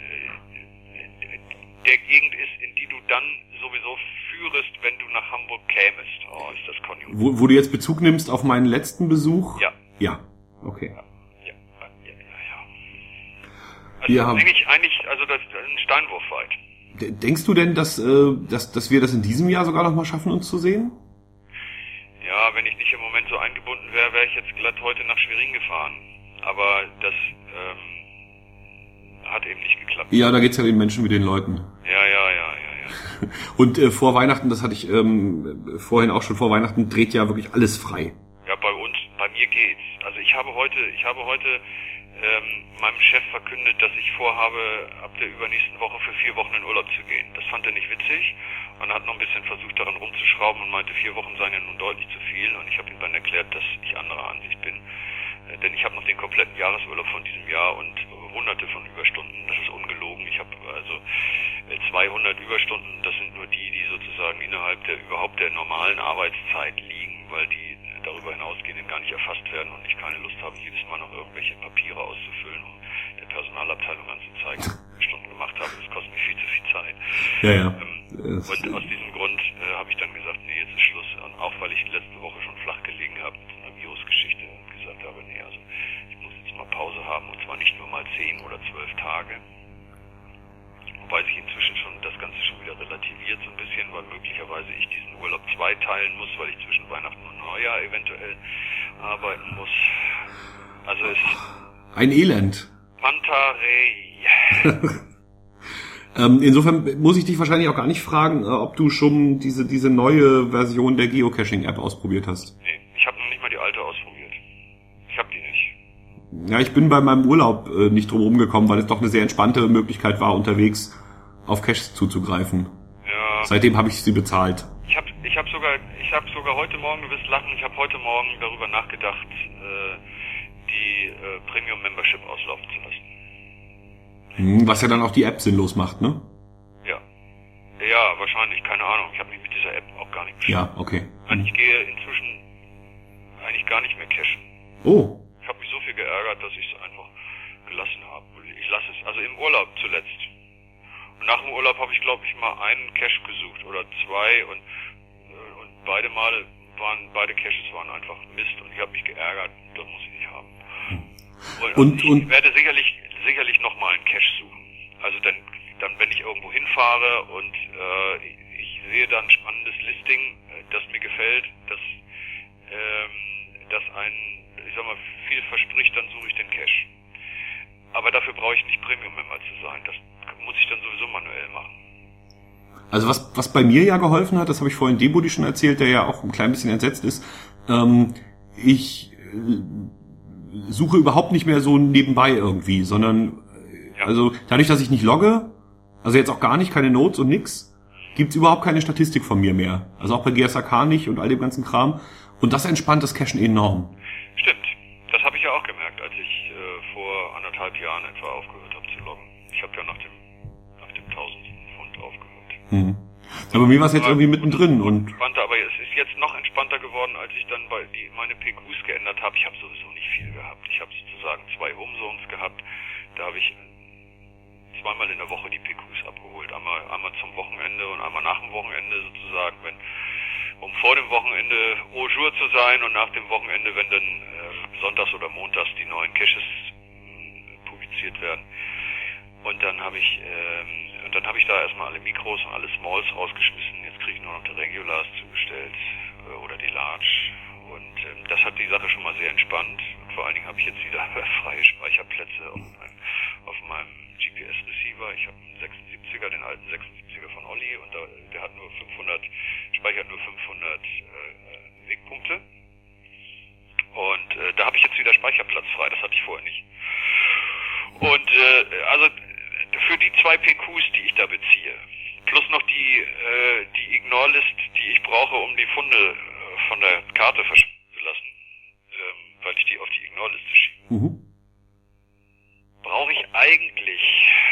der Gegend ist, in die du dann sowieso führest, wenn du nach Hamburg kämest. Oh, ist das Konjunktur. Wo, wo du jetzt Bezug nimmst auf meinen letzten Besuch? Ja. Ja, okay. Ja, ja, ja, ja. ja. Also Wir haben eigentlich, eigentlich, also das ist ein Steinwurf weit. Denkst du denn, dass, äh, dass, dass wir das in diesem Jahr sogar noch mal schaffen, uns zu sehen? Ja, wenn ich nicht im Moment so eingebunden wäre, wäre ich jetzt glatt heute nach Schwerin gefahren. Aber das ähm, hat eben nicht geklappt. Ja, da geht's ja den Menschen wie den Leuten. Ja, ja, ja, ja, ja. Und äh, vor Weihnachten, das hatte ich ähm, vorhin auch schon, vor Weihnachten dreht ja wirklich alles frei. Ja, bei uns, bei mir geht's. Also ich habe heute, ich habe heute ähm, meinem Chef verkündet, dass ich vorhabe, ab der übernächsten Woche für vier Wochen in Urlaub zu gehen. Das fand er nicht witzig und hat noch ein bisschen versucht, daran rumzuschrauben und meinte, vier Wochen seien ja nun deutlich zu viel. Und ich habe ihm dann erklärt, dass ich anderer Ansicht bin. Äh, denn ich habe noch den kompletten Jahresurlaub von diesem Jahr und äh, hunderte von Überstunden. Das ist ungelogen. Ich habe also äh, zweihundert Überstunden. Das sind nur die, die sozusagen innerhalb der überhaupt der normalen Arbeitszeit liegen, weil die darüber hinausgehenden gar nicht erfasst werden und ich keine Lust habe, jedes Mal noch irgendwelche Papiere auszufüllen, um der Personalabteilung anzuzeigen, was ich Stunden gemacht habe. Das kostet mir viel zu viel Zeit. Ja, ja. Ähm, und aus diesem Grund äh, habe ich dann gesagt, nee, jetzt ist Schluss. Und auch weil ich letzte Woche schon flach gelegen habe mit so einer Virusgeschichte und gesagt habe, nee, also ich muss jetzt mal Pause haben und zwar nicht nur mal zehn oder zwölf Tage. Wobei sich inzwischen schon das Ganze schon wieder relativiert so ein bisschen, weil möglicherweise ich diesen Urlaub zweiteilen muss, weil ich zwischen Weihnachten und Neujahr eventuell arbeiten muss. Also es Ein Elend. Pantarei. ähm, insofern muss ich dich wahrscheinlich auch gar nicht fragen, äh, ob du schon diese diese neue Version der Geocaching-App ausprobiert hast. Nee, ich habe noch nicht mal die alte ausprobiert. Ich habe die nicht. Ja, ich bin bei meinem Urlaub äh, nicht drum rumgekommen, weil es doch eine sehr entspannte Möglichkeit war, unterwegs auf Caches zuzugreifen. Ja. Seitdem habe ich sie bezahlt. Ich habe ich hab sogar ich habe sogar heute Morgen, du wirst lachen, ich habe heute Morgen darüber nachgedacht, äh, die äh, Premium Membership auslaufen zu lassen. Hm, was ja dann auch die App sinnlos macht, ne? Ja. Ja, wahrscheinlich, keine Ahnung. Ich habe mich mit dieser App auch gar nicht beschäftigt. Ja, okay. Und ich gehe inzwischen eigentlich gar nicht mehr cashen. Oh. Ich habe mich so viel geärgert, dass ich es einfach gelassen habe. Ich lasse es, also im Urlaub zuletzt. Und nach dem Urlaub habe ich, glaube ich, mal einen Cache gesucht oder zwei und, und beide Male waren, beide Caches waren einfach Mist und ich habe mich geärgert, das muss ich nicht haben. Und, Und, und ich und werde sicherlich, sicherlich nochmal einen Cache suchen. Also dann, dann wenn ich irgendwo hinfahre und äh, ich sehe dann ein spannendes Listing, das mir gefällt, das, ähm, das ein, ich sag mal, viel verspricht, dann suche ich den Cache. Aber dafür brauche ich nicht Premium-Member zu sein. Das muss ich dann sowieso manuell machen. Also was, was bei mir ja geholfen hat, das habe ich vorhin Debody schon erzählt, der ja auch ein klein bisschen entsetzt ist, ähm, ich äh, suche überhaupt nicht mehr so nebenbei irgendwie, sondern Ja. also dadurch, dass ich nicht logge, also jetzt auch gar nicht, keine Notes und nix, gibt's überhaupt keine Statistik von mir mehr. Also auch bei G S A K nicht und all dem ganzen Kram. Und das entspannt das Cachen enorm. Stimmt. Das habe ich ja auch gemerkt, als ich äh, vor anderthalb Jahren etwa aufgehört habe zu loggen. Ich habe ja nach dem nach dem tausendsten Pfund aufgehört. Hm. Aber mir war es jetzt irgendwie mittendrin und Entspannter, aber es ist jetzt noch entspannter geworden, als ich dann bei die, meine P Qs geändert habe. Ich habe sowieso nicht viel gehabt. Ich habe sozusagen zwei Homezones gehabt. Da habe ich zweimal in der Woche die P Qs abgeholt. Einmal, einmal zum Wochenende und einmal nach dem Wochenende sozusagen, wenn, um vor dem Wochenende au jour zu sein und nach dem Wochenende, wenn dann äh, sonntags oder montags die neuen Caches äh, publiziert werden. Und dann habe ich ähm, und dann habe ich da erstmal alle Mikros und alle Smalls rausgeschmissen. Jetzt kriege ich nur noch die Regulars zugestellt äh, oder die Large. Und ähm, das hat die Sache schon mal sehr entspannt. Und vor allen Dingen habe ich jetzt wieder freie Speicherplätze auf, mein, auf meinem G P S-Receiver. Ich habe einen sechsundsiebziger, den alten sechsundsiebziger speichert nur fünfhundert äh, Wegpunkte. Und äh, da habe ich jetzt wieder Speicherplatz frei, das hatte ich vorher nicht. Und äh, also für die zwei P Qs, die ich da beziehe, plus noch die äh, die Ignore-List, die ich brauche, um die Funde äh, von der Karte verschwinden zu lassen, ähm, weil ich die auf die Ignore-Liste schiebe, Mhm. brauche ich eigentlich,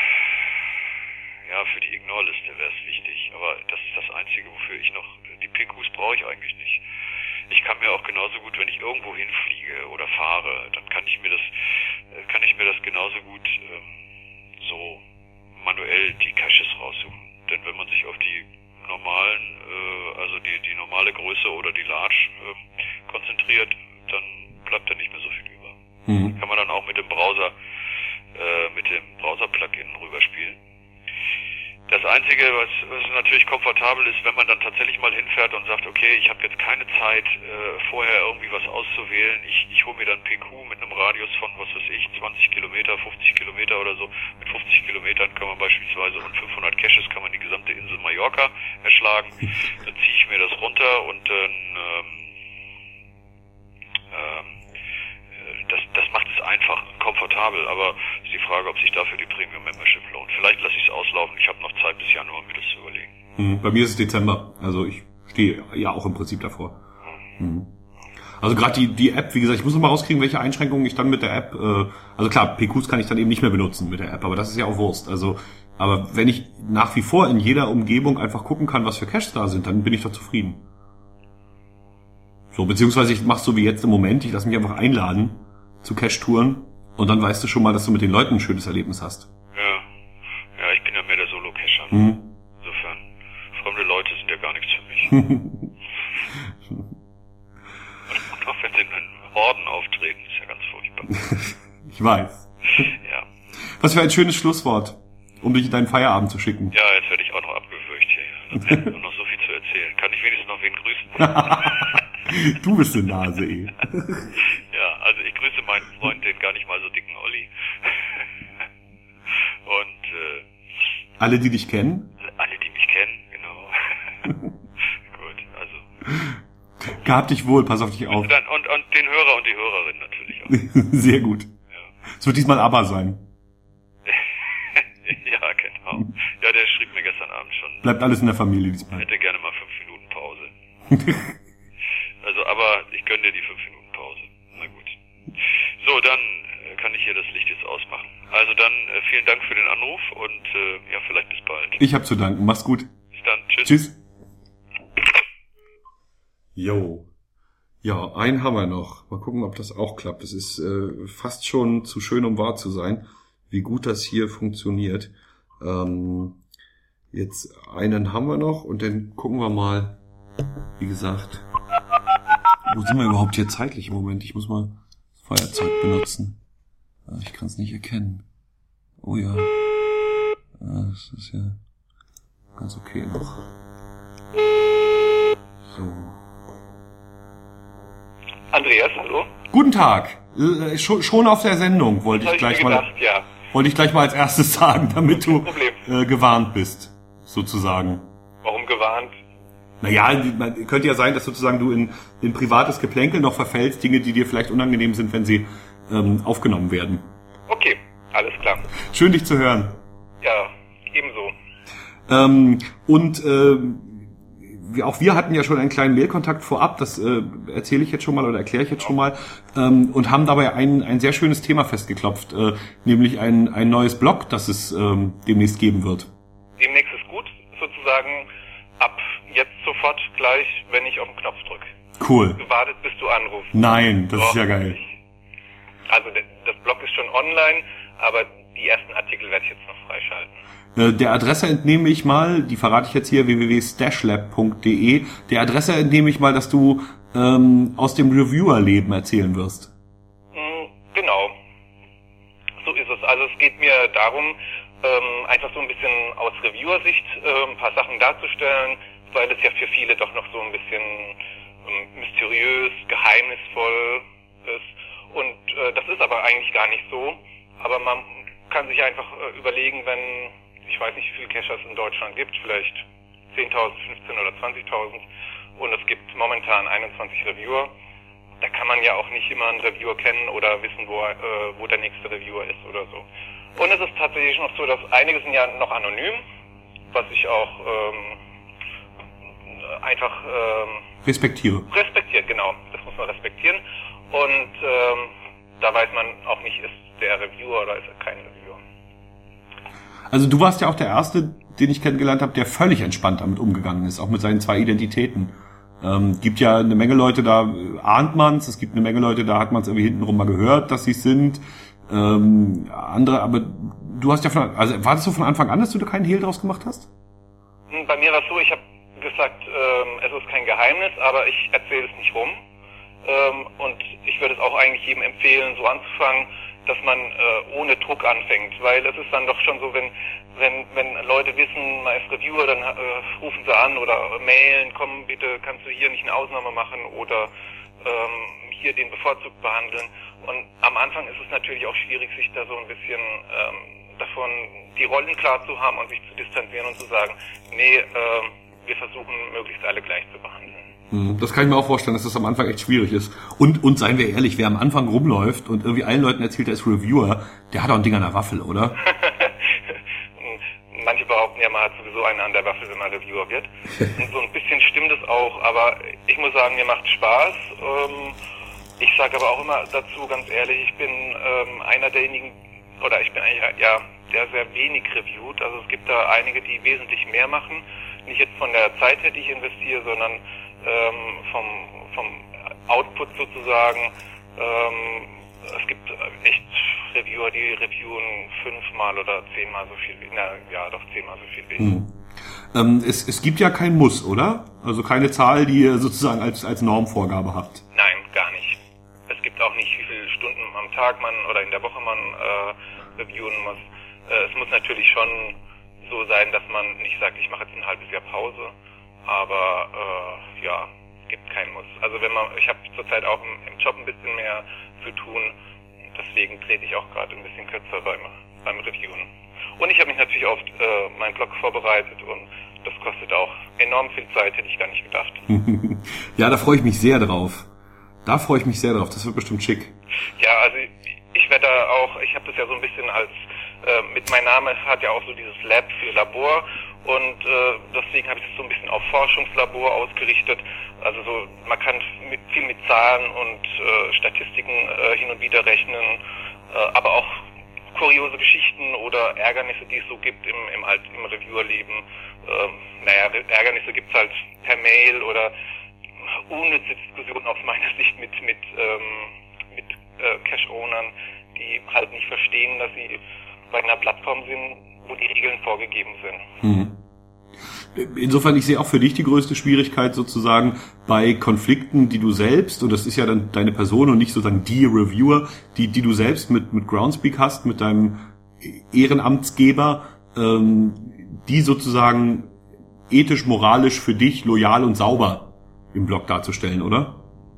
ja, für die Ignore-Liste wäre es wichtig, aber das ist das Einzige, wofür ich noch, die P Qs brauche ich eigentlich nicht. Ich kann mir auch genauso gut, wenn ich irgendwo hinfliege oder fahre, dann kann ich mir das, kann ich mir das genauso gut ähm, so manuell die Caches raussuchen. Denn wenn man sich auf die normalen, äh, also die die normale Größe oder die Large äh, konzentriert, dann bleibt da nicht mehr so viel über. Mhm. Kann man dann auch mit dem Browser, äh, mit dem Browser-Plugin rüberspielen. Das Einzige, was, was natürlich komfortabel ist, wenn man dann tatsächlich mal hinfährt und sagt, okay, ich habe jetzt keine Zeit, äh, vorher irgendwie was auszuwählen. Ich, ich hole mir dann P Q mit einem Radius von, was weiß ich, zwanzig Kilometer, fünfzig Kilometer oder so. Mit fünfzig Kilometern kann man beispielsweise und fünfhundert Caches kann man die gesamte Insel Mallorca erschlagen. Dann ziehe ich mir das runter und dann ähm, ähm, Das, das macht es einfach und komfortabel, aber ist die Frage, ob sich dafür die Premium Membership lohnt. Vielleicht lasse ich es auslaufen, ich habe noch Zeit bis Januar, mir das zu überlegen. Mhm. Bei mir ist es Dezember, also ich stehe ja auch im Prinzip davor. Mhm. Also gerade die die App, wie gesagt, ich muss noch mal rauskriegen, welche Einschränkungen ich dann mit der App, äh, also klar, P Qs kann ich dann eben nicht mehr benutzen mit der App, aber das ist ja auch Wurst. Also, aber wenn ich nach wie vor in jeder Umgebung einfach gucken kann, was für Caches da sind, dann bin ich doch zufrieden. So, beziehungsweise ich mache so wie jetzt im Moment, ich lasse mich einfach einladen zu Cache-Touren und dann weißt du schon mal, dass du mit den Leuten ein schönes Erlebnis hast. Ja, ja, ich bin ja mehr der Solo-Cacher. Mhm. Insofern, fremde Leute sind ja gar nichts für mich. Und auch wenn sie in Horden auftreten, ist ja ganz furchtbar. Ich weiß. Ja. Was für ein schönes Schlusswort, um dich in deinen Feierabend zu schicken. Ja, jetzt werde ich auch noch abgewürgt hier. Dann wäre nur noch so viel zu erzählen. Kann ich wenigstens noch wen grüßen? Du bist eine Nase, eh. Ja, also ich grüße meinen Freund, den gar nicht mal so dicken Olli. Und äh, Alle, die dich kennen? alle, die mich kennen, genau. Gut, also. Gehabt dich wohl, pass auf dich auf. Und, dann, und, und den Hörer und die Hörerin natürlich auch. Sehr gut. Ja. Es wird diesmal aber sein. Ja, genau. Ja, der schrieb mir gestern Abend schon. Bleibt alles in der Familie diesmal. Hätte gerne mal fünf Minuten Pause. Also, aber ich gönne dir die fünf Minuten Pause. Na gut. So, dann äh, kann ich hier das Licht jetzt ausmachen. Also dann äh, vielen Dank für den Anruf und äh, ja, vielleicht bis bald. Ich hab zu danken. Mach's gut. Bis dann. Tschüss. Tschüss. Jo. Ja, einen haben wir noch. Mal gucken, ob das auch klappt. Das ist äh, fast schon zu schön, um wahr zu sein, wie gut das hier funktioniert. Ähm, jetzt einen haben wir noch und dann gucken wir mal, wie gesagt, wo sind wir überhaupt hier zeitlich im Moment? Ich muss mal das Feuerzeug benutzen. Ich kann es nicht erkennen. Oh ja. Das ist ja ganz okay noch. So. Andreas, hallo? Guten Tag. Äh, schon, schon auf der Sendung, wollte Das ich habe ich gleich mir mal, gedacht, ja. wollte ich gleich mal als erstes sagen, damit du Kein Problem. äh, gewarnt bist, sozusagen. Warum gewarnt? Naja, man, könnte ja sein, dass sozusagen du in, in privates Geplänkel noch verfällst, Dinge, die dir vielleicht unangenehm sind, wenn sie ähm, aufgenommen werden. Okay, alles klar. Schön, dich zu hören. Ja, ebenso. Ähm, und ähm, wir, auch wir hatten ja schon einen kleinen Mailkontakt vorab, das äh, erzähle ich jetzt schon mal oder erkläre ich jetzt schon mal, ähm, und haben dabei ein, ein sehr schönes Thema festgeklopft, äh, nämlich ein, ein neues Blog, das es ähm, demnächst geben wird. Demnächst ist gut, sozusagen ab jetzt sofort gleich, wenn ich auf den Knopf drücke. Cool. Gewartet, bis du anrufst. Nein, das Doch, ist ja geil. Also der, das Blog ist schon online, aber die ersten Artikel werde ich jetzt noch freischalten. Äh, Der Adresse entnehme ich mal, die verrate ich jetzt hier, w w w punkt stashlab punkt d e. Der Adresse entnehme ich mal, dass du ähm, aus dem Reviewer-Leben erzählen wirst. Mm, Genau. So ist es. Also es geht mir darum, ähm, einfach so ein bisschen aus Reviewer-Sicht äh, ein paar Sachen darzustellen, weil es ja für viele doch noch so ein bisschen ähm, mysteriös, geheimnisvoll ist. Und äh, das ist aber eigentlich gar nicht so. Aber man kann sich einfach äh, überlegen, wenn, ich weiß nicht, wie viele Caches es in Deutschland gibt, vielleicht zehntausend, fünfzehntausend oder zwanzigtausend und es gibt momentan einundzwanzig Reviewer. Da kann man ja auch nicht immer einen Reviewer kennen oder wissen, wo, äh, wo der nächste Reviewer ist oder so. Und es ist tatsächlich noch so, dass einige sind ja noch anonym, was ich auch ähm, einfach ähm, respektiere. Respektiert, genau. Das muss man respektieren. Und ähm, da weiß man auch nicht, ist der Reviewer oder ist er kein Reviewer. Also du warst ja auch der Erste, den ich kennengelernt habe, der völlig entspannt damit umgegangen ist, auch mit seinen zwei Identitäten. Ähm, gibt ja eine Menge Leute, da ahnt man's, es gibt eine Menge Leute, da hat man es irgendwie hintenrum mal gehört, dass sie es sind. Ähm, andere, aber du hast ja von, also war das so von Anfang an, dass du da keinen Hehl draus gemacht hast? Bei mir war es so, ich habe gesagt, ähm, es ist kein Geheimnis, aber ich erzähle es nicht rum. Ähm, und ich würde es auch eigentlich jedem empfehlen, so anzufangen, dass man äh, ohne Druck anfängt, weil es ist dann doch schon so, wenn wenn wenn Leute wissen, man ist Reviewer, dann äh, rufen sie an oder mailen, komm bitte, kannst du hier nicht eine Ausnahme machen oder ähm, hier den bevorzugt behandeln. Und am Anfang ist es natürlich auch schwierig, sich da so ein bisschen ähm, davon die Rollen klar zu haben und sich zu distanzieren und zu sagen, nee, äh, wir versuchen möglichst alle gleich zu behandeln. Das kann ich mir auch vorstellen, dass das am Anfang echt schwierig ist. Und, und seien wir ehrlich, wer am Anfang rumläuft und irgendwie allen Leuten erzählt, er ist Reviewer, der hat auch ein Ding an der Waffel, oder? Manche behaupten ja, man hat sowieso einen an der Waffel, wenn man Reviewer wird. Und so ein bisschen stimmt es auch, aber ich muss sagen, mir macht Spaß. Ich sage aber auch immer dazu, ganz ehrlich, ich bin einer derjenigen, oder ich bin eigentlich, ja, der sehr wenig reviewt. Also es gibt da einige, die wesentlich mehr machen. Nicht jetzt von der Zeit her, die ich investiere, sondern ähm, vom, vom Output sozusagen. Ähm, es gibt echt Reviewer, die reviewen fünfmal oder zehnmal so viel, na ja, doch zehnmal so viel wie ich. Hm. Ähm, es, es gibt ja kein Muss, oder? Also keine Zahl, die ihr sozusagen als, als Normvorgabe habt. Nein, gar nicht. Es gibt auch nicht, wie viele Stunden am Tag man oder in der Woche man äh, reviewen muss. Äh, es muss natürlich schon so sein, dass man nicht sagt, ich mache jetzt ein halbes Jahr Pause, aber äh, ja, gibt keinen Muss. Also wenn man, ich habe zurzeit auch im, im Job ein bisschen mehr zu tun, deswegen trete ich auch gerade ein bisschen kürzer beim, beim Reviewen. Und ich habe mich natürlich auf äh, meinen Blog vorbereitet und das kostet auch enorm viel Zeit, hätte ich gar nicht gedacht. Ja, da freue ich mich sehr drauf. Da freue ich mich sehr drauf, das wird bestimmt schick. Ja, also ich, ich werde da auch, ich habe das ja so ein bisschen als Äh, mit meinem Namen hat ja auch so dieses Lab für Labor und äh, deswegen habe ich es so ein bisschen auf Forschungslabor ausgerichtet. Also so, man kann mit, viel mit Zahlen und äh, Statistiken äh, hin und wieder rechnen, äh, aber auch kuriose Geschichten oder Ärgernisse, die es so gibt im, im, Alt, im Reviewerleben. Äh, naja, Ärgernisse gibt es halt per Mail oder unnütze Diskussionen aus meiner Sicht mit, mit, ähm, mit äh, Cache-Ownern, die halt nicht verstehen, dass sie bei einer Plattform sind, wo die Regeln vorgegeben sind. Mhm. Insofern, ich sehe auch für dich die größte Schwierigkeit sozusagen bei Konflikten, die du selbst, und das ist ja dann deine Person und nicht sozusagen die Reviewer, die die du selbst mit mit Groundspeak hast, mit deinem Ehrenamtsgeber, ähm, die sozusagen ethisch, moralisch für dich loyal und sauber im Blog darzustellen, oder?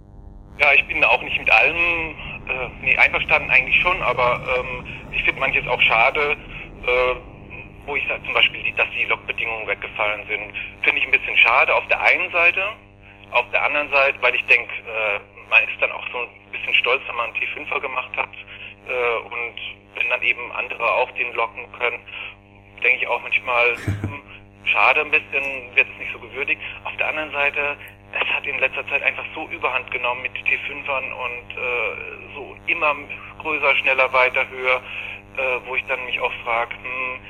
Ja, ich bin auch nicht mit allem äh, nee, einverstanden, eigentlich schon, aber ähm, ich finde manches auch schade, äh, wo ich sage zum Beispiel, dass die Logbedingungen weggefallen sind, finde ich ein bisschen schade auf der einen Seite, auf der anderen Seite, weil ich denke, äh, man ist dann auch so ein bisschen stolz, wenn man einen T fünfer gemacht hat äh, und wenn dann eben andere auch den loggen können, denke ich auch manchmal, hm, schade ein bisschen, wird es nicht so gewürdigt. Auf der anderen Seite, es hat in letzter Zeit einfach so Überhand genommen mit T fünfern und äh, so immer größer, schneller, weiter, höher, äh, wo ich dann mich auch frage, hm,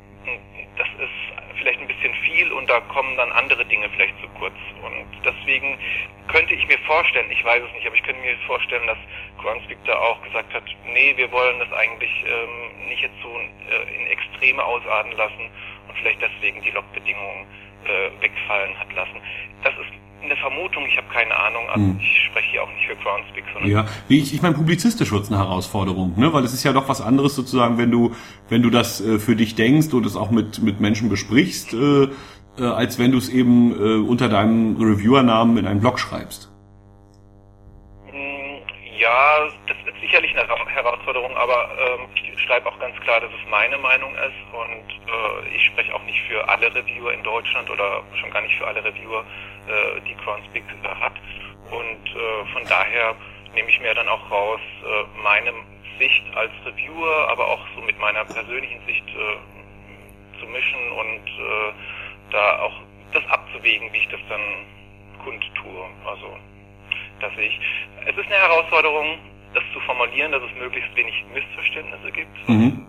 das ist vielleicht ein bisschen viel und da kommen dann andere Dinge vielleicht zu kurz. Und deswegen könnte ich mir vorstellen, ich weiß es nicht, aber ich könnte mir vorstellen, dass Groundspeak da auch gesagt hat, nee, wir wollen das eigentlich ähm, nicht jetzt so äh, in Extreme ausarten lassen und vielleicht deswegen die Logbedingungen äh, wegfallen hat lassen. Das ist eine Vermutung, ich habe keine Ahnung, also hm. ich spreche hier auch nicht für Groundspeak, sondern... Ja, ich, ich meine, publizistisch wird es eine Herausforderung, ne? Weil es ist ja doch was anderes sozusagen, wenn du wenn du das äh, für dich denkst und es auch mit mit Menschen besprichst, äh, äh, als wenn du es eben äh, unter deinem Reviewernamen in einen Blog schreibst. Ja, das ist sicherlich eine Herausforderung, aber ähm, ich schreibe auch ganz klar, dass es meine Meinung ist und äh, ich spreche auch nicht für alle Reviewer in Deutschland oder schon gar nicht für alle Reviewer, äh, die Groundspeak äh, hat. Und äh, von daher nehme ich mir dann auch raus, äh, meine Sicht als Reviewer, aber auch so mit meiner persönlichen Sicht äh, zu mischen und äh, da auch das abzuwägen, wie ich das dann kundtue. Also, dass ich, es ist eine Herausforderung, das zu formulieren, dass es möglichst wenig Missverständnisse gibt. Mhm.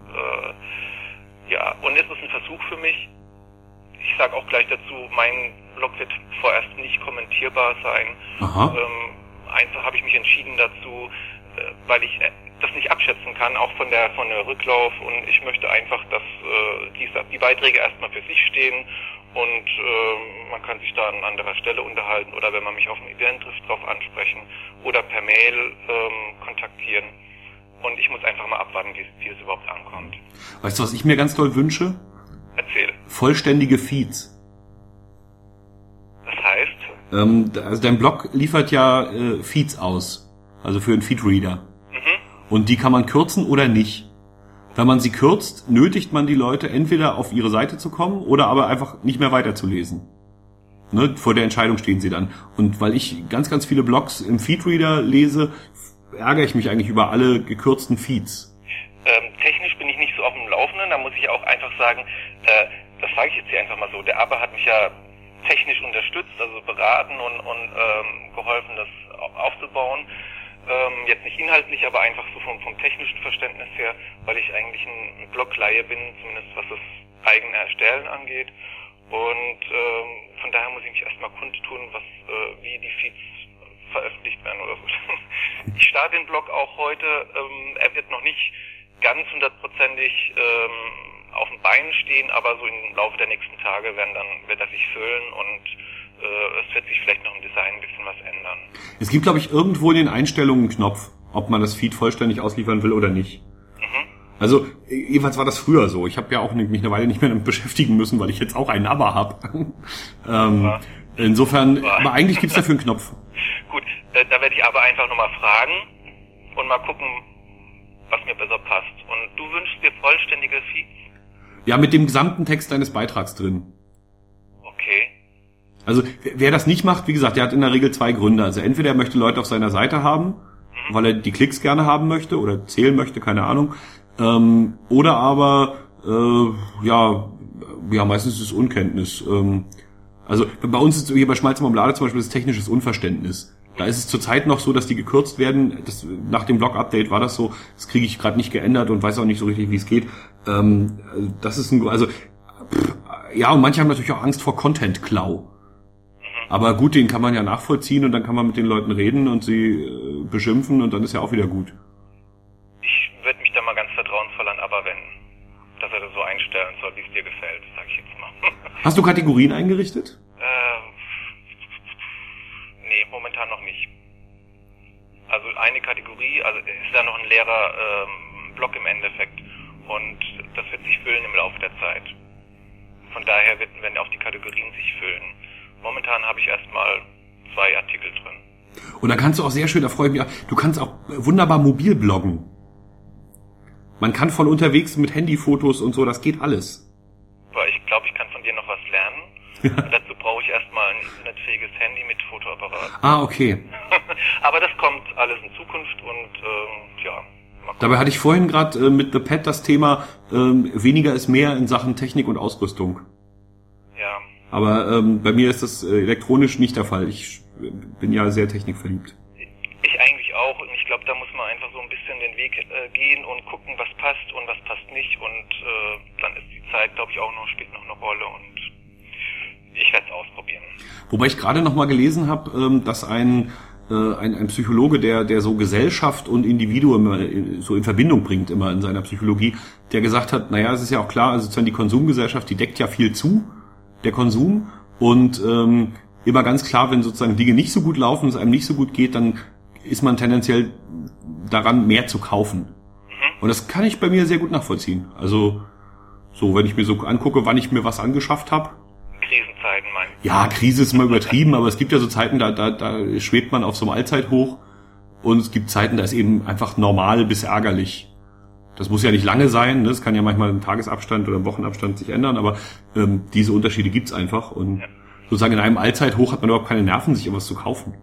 Äh, ja, und es ist ein Versuch für mich. Ich sage auch gleich dazu, mein Blog wird vorerst nicht kommentierbar sein. Aha. Ähm, einfach habe ich mich entschieden dazu, äh, weil ich äh, das nicht abschätzen kann, auch von der von der Rücklauf. Und ich möchte einfach, dass äh, die, die Beiträge erstmal für sich stehen und äh, man kann sich da an anderer Stelle unterhalten oder wenn man mich auf einem Event trifft, drauf ansprechen oder per Mail ähm, kontaktieren. Und ich muss einfach mal abwarten, wie, wie es überhaupt ankommt. Weißt du, was ich mir ganz toll wünsche? Erzähl. Vollständige Feeds. Das heißt? Ähm, also dein Blog liefert ja äh, Feeds aus, also für einen Feedreader. Mhm. Und die kann man kürzen oder nicht. Wenn man sie kürzt, nötigt man die Leute entweder auf ihre Seite zu kommen oder aber einfach nicht mehr weiterzulesen. Ne, vor der Entscheidung stehen sie dann. Und weil ich ganz, ganz viele Blogs im Feedreader lese, ärgere ich mich eigentlich über alle gekürzten Feeds. Ähm, technisch bin ich nicht so auf dem Laufenden, da muss ich auch einfach sagen, äh, das sage ich jetzt hier einfach mal so, der Aber hat mich ja technisch unterstützt, also beraten und, und ähm, geholfen, das aufzubauen. Ähm, jetzt nicht inhaltlich, aber einfach so vom, vom technischen Verständnis her, weil ich eigentlich ein, ein Bloglaie bin, zumindest was das eigene Erstellen angeht. Und ähm, von daher muss ich mich erstmal kundtun, was äh, wie die Feeds veröffentlicht werden oder so. Ich starte den Blog auch heute, ähm, er wird noch nicht ganz hundertprozentig ähm, auf den Beinen stehen, aber so im Laufe der nächsten Tage werden dann, wird er sich füllen und äh, es wird sich vielleicht noch im Design ein bisschen was ändern. Es gibt, glaube ich, irgendwo in den Einstellungen einen Knopf, ob man das Feed vollständig ausliefern will oder nicht. Mhm. Also, jedenfalls war das früher so. Ich habe ja auch mich eine Weile nicht mehr damit beschäftigen müssen, weil ich jetzt auch einen Aber habe. ähm, ja. Insofern, ja. Aber eigentlich gibt's dafür einen Knopf. Gut, äh, da werde ich aber einfach nochmal fragen und mal gucken, was mir besser passt. Und du wünschst dir vollständige Feeds? Ja, mit dem gesamten Text deines Beitrags drin. Okay. Also, wer das nicht macht, wie gesagt, der hat in der Regel zwei Gründe. Also entweder er möchte Leute auf seiner Seite haben, mhm. weil er die Klicks gerne haben möchte oder zählen möchte, keine Ahnung. Ähm, oder aber, äh, ja, ja, meistens ist es Unkenntnis. Ähm, also bei uns ist hier bei Schmalz und Marmelade zum Beispiel das technisches Unverständnis. Da ist es zurzeit noch so, dass die gekürzt werden. Das, nach dem Blog-Update war das so. Das kriege ich gerade nicht geändert und weiß auch nicht so richtig, wie es geht. Ähm, das ist ein, also pff, ja, und manche haben natürlich auch Angst vor Content-Klau. Aber gut, den kann man ja nachvollziehen und dann kann man mit den Leuten reden und sie äh, beschimpfen und dann ist ja auch wieder gut. Ich würde mich da mal ganz vertrauensvoll an Aber wenden, dass er das so einstellen soll, wie es dir gefällt, sag ich jetzt mal. Hast du Kategorien eingerichtet? Äh, nee, momentan noch nicht. Also eine Kategorie, also ist ja noch ein leerer ähm, Block im Endeffekt und das wird sich füllen im Laufe der Zeit. Von daher werden, werden auch die Kategorien sich füllen. Momentan habe ich erstmal zwei Artikel drin. Und dann kannst du auch sehr schön, da freue ich mich auch, du kannst auch wunderbar mobil bloggen. Man kann von unterwegs mit Handyfotos und so, das geht alles. Aber ich glaube, ich kann von dir noch was lernen. Dazu brauche ich erstmal ein internetfähiges Handy mit Fotoapparat. Ah, okay. Aber das kommt alles in Zukunft und ähm, ja. Dabei hatte ich vorhin gerade äh, mit The Pad das Thema ähm, weniger ist mehr in Sachen Technik und Ausrüstung. Ja. Aber ähm, bei mir ist das äh, elektronisch nicht der Fall. Ich äh, bin ja sehr technikverliebt. Ich eigentlich auch und ich glaube, da muss man einfach so ein bisschen den Weg äh, gehen und gucken, was passt und was passt nicht und äh, dann ist die Zeit, glaube ich, auch noch, spielt noch eine Rolle und ich werde es ausprobieren. Wobei ich gerade noch mal gelesen habe, ähm, dass ein, äh, ein ein Psychologe, der der so Gesellschaft und Individuum äh, so in Verbindung bringt immer in seiner Psychologie, der gesagt hat, naja, es ist ja auch klar, also sozusagen die Konsumgesellschaft, die deckt ja viel zu, der Konsum und ähm, immer ganz klar, wenn sozusagen Dinge nicht so gut laufen, es einem nicht so gut geht, dann ist man tendenziell daran, mehr zu kaufen. Mhm. Und das kann ich bei mir sehr gut nachvollziehen. Also so, wenn ich mir so angucke, wann ich mir was angeschafft habe. Krisenzeiten, mein Ja, Krise ist mal übertrieben, aber es gibt ja so Zeiten, da, da, da schwebt man auf so einem Allzeithoch und es gibt Zeiten, da ist eben einfach normal bis ärgerlich. Das muss ja nicht lange sein, ne? Das kann ja manchmal im Tagesabstand oder im Wochenabstand sich ändern, aber ähm, diese Unterschiede gibt's einfach und ja. sozusagen in einem Allzeithoch hat man überhaupt keine Nerven, sich irgendwas zu kaufen.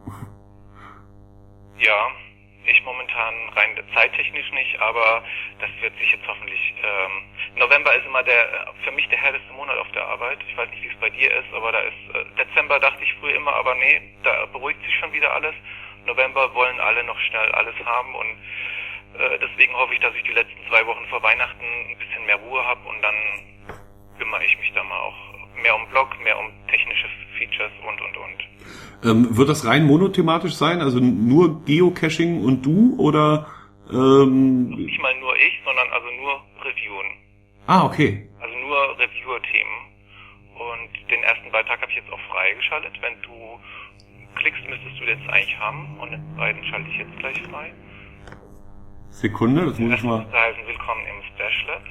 Ja, ich momentan rein zeittechnisch nicht, aber das wird sich jetzt hoffentlich, ähm, November ist immer der, für mich der härteste Monat auf der Arbeit. Ich weiß nicht, wie es bei dir ist, aber da ist, äh, Dezember dachte ich früher immer, aber nee, da beruhigt sich schon wieder alles. November wollen alle noch schnell alles haben und äh, deswegen hoffe ich, dass ich die letzten zwei Wochen vor Weihnachten ein bisschen mehr Ruhe habe und dann kümmere ich mich da mal auch mehr um Blog, mehr um technische Features und, und, und. Ähm, wird das rein monothematisch sein? Also nur Geocaching und du oder? Ähm Nicht mal nur ich, sondern also nur Reviewen. Ah, okay. Also nur Reviewer-Themen. Und den ersten Beitrag habe ich jetzt auch freigeschaltet. Wenn du klickst, müsstest du den jetzt eigentlich haben. Und den zweiten schalte ich jetzt gleich frei. Sekunde, das muss ich mal... Das heißt, willkommen im Stash Lab.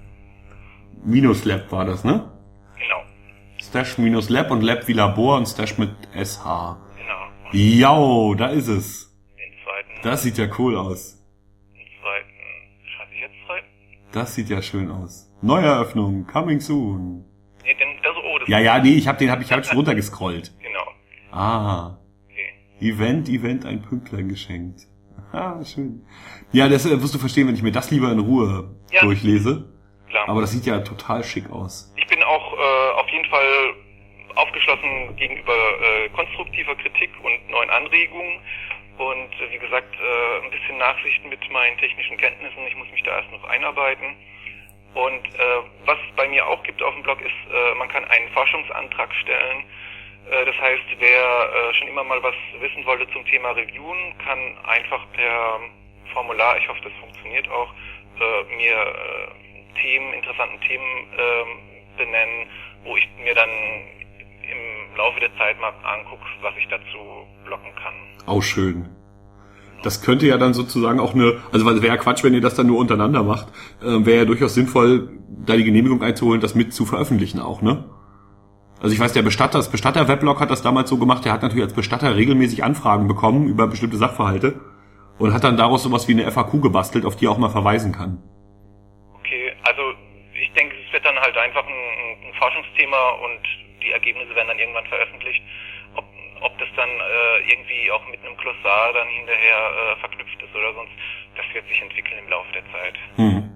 Minus Lab war das, ne? Genau. Stash minus Lab und Lab wie Labor und Stash mit S H. Genau. Jau, da ist es. Den zweiten. Das sieht ja cool aus. Den zweiten schalte ich jetzt frei. Das sieht ja schön aus. Neueröffnung, coming soon. Nee, den, das, oh, das ja, ja, nee, ich hab den hab ich hab schon runtergescrollt. Genau. Ah. Okay. Event, Event, ein Pünktlein geschenkt. Ah, schön. Ja, das äh, wirst du verstehen, wenn ich mir das lieber in Ruhe ja. durchlese. Klar. Aber das sieht ja total schick aus. Ich bin auch äh, auf jeden Fall aufgeschlossen gegenüber äh, konstruktiver Kritik und neuen Anregungen. Und äh, wie gesagt, äh, ein bisschen Nachsicht mit meinen technischen Kenntnissen. Ich muss mich da erst noch einarbeiten. Und äh, was es bei mir auch gibt auf dem Blog ist, äh, man kann einen Forschungsantrag stellen. Äh, das heißt, wer äh, schon immer mal was wissen wollte zum Thema Reviewen, kann einfach per Formular, ich hoffe, das funktioniert auch, äh, mir äh, Themen, interessanten Themen äh, benennen, wo ich mir dann im Laufe der Zeit mal angucke, was ich dazu bloggen kann. Auch schön. Das könnte ja dann sozusagen auch eine, also wäre ja Quatsch, wenn ihr das dann nur untereinander macht, äh, wäre ja durchaus sinnvoll, da die Genehmigung einzuholen, das mit zu veröffentlichen auch, ne? Also ich weiß, der Bestatter, das Bestatter-Weblog hat das damals so gemacht, der hat natürlich als Bestatter regelmäßig Anfragen bekommen über bestimmte Sachverhalte und hat dann daraus sowas wie eine F A Q gebastelt, auf die er auch mal verweisen kann. Okay, also ich denke, es wird dann halt einfach ein, ein Forschungsthema und die Ergebnisse werden dann irgendwann veröffentlicht. Ob, ob das dann äh, irgendwie auch mit einem Glossar dann hinterher äh, verknüpft ist oder sonst, das wird sich entwickeln im Laufe der Zeit. Hm.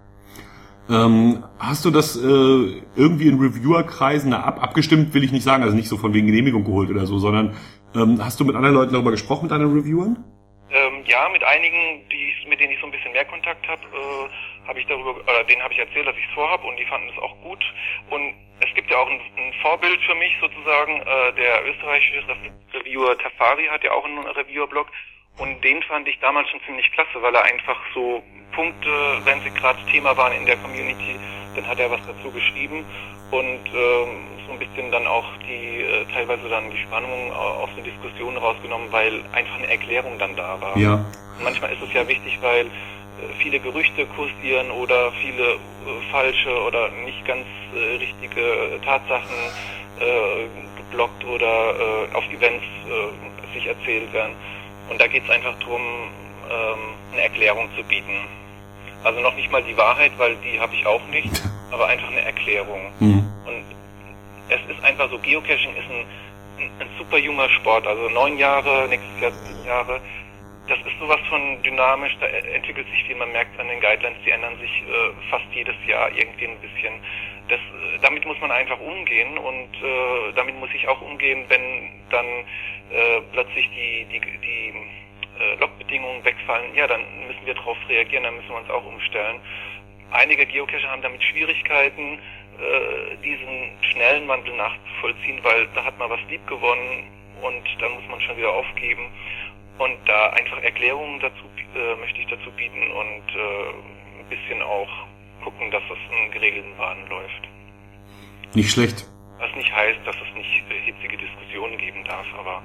Ähm, hast du das äh, irgendwie in Reviewerkreisen na, ab, abgestimmt, will ich nicht sagen, also nicht so von wegen Genehmigung geholt oder so, sondern ähm, hast du mit anderen Leuten darüber gesprochen, mit anderen Reviewern? Ähm, ja, mit einigen, die ich, mit denen ich so ein bisschen mehr Kontakt habe, äh, habe ich darüber, oder denen habe ich erzählt, dass ich es vorhab und die fanden es auch gut. Und es gibt ja auch ein, ein Vorbild für mich sozusagen, äh, der österreichische Reviewer Tafari hat ja auch einen Reviewer-Blog und den fand ich damals schon ziemlich klasse, weil er einfach so Punkte, wenn sie gerade Thema waren in der Community, dann hat er was dazu geschrieben und ähm, so ein bisschen dann auch die äh, teilweise dann die Spannung aus den Diskussionen rausgenommen, weil einfach eine Erklärung dann da war. Ja. Und manchmal ist es ja wichtig, weil äh, viele Gerüchte kursieren oder viele äh, falsche oder nicht ganz äh, richtige Tatsachen äh, geblockt oder äh, auf Events äh, sich erzählt werden. Und da geht es einfach darum, ähm, eine Erklärung zu bieten. Also noch nicht mal die Wahrheit, weil die habe ich auch nicht, aber einfach eine Erklärung. Mhm. Und es ist einfach so, Geocaching ist ein, ein, ein super junger Sport, also neun Jahre, nächstes Jahr zehn Jahre. Das ist sowas von dynamisch, da entwickelt sich viel, man merkt an den Guidelines, die ändern sich äh, fast jedes Jahr irgendwie ein bisschen. Das, äh, damit muss man einfach umgehen und äh, damit muss ich auch umgehen, wenn dann äh, plötzlich die, die, die äh, Logbedingungen wegfallen. Ja, dann müssen wir darauf reagieren, dann müssen wir uns auch umstellen. Einige Geocacher haben damit Schwierigkeiten, äh, diesen schnellen Wandel nachzuvollziehen, weil da hat man was lieb gewonnen und dann muss man schon wieder aufgeben. Und da einfach Erklärungen dazu äh, möchte ich dazu bieten und äh, ein bisschen auch gucken, dass es in geregelten Bahnen läuft. Nicht schlecht. Was nicht heißt, dass es nicht äh, hitzige Diskussionen geben darf, aber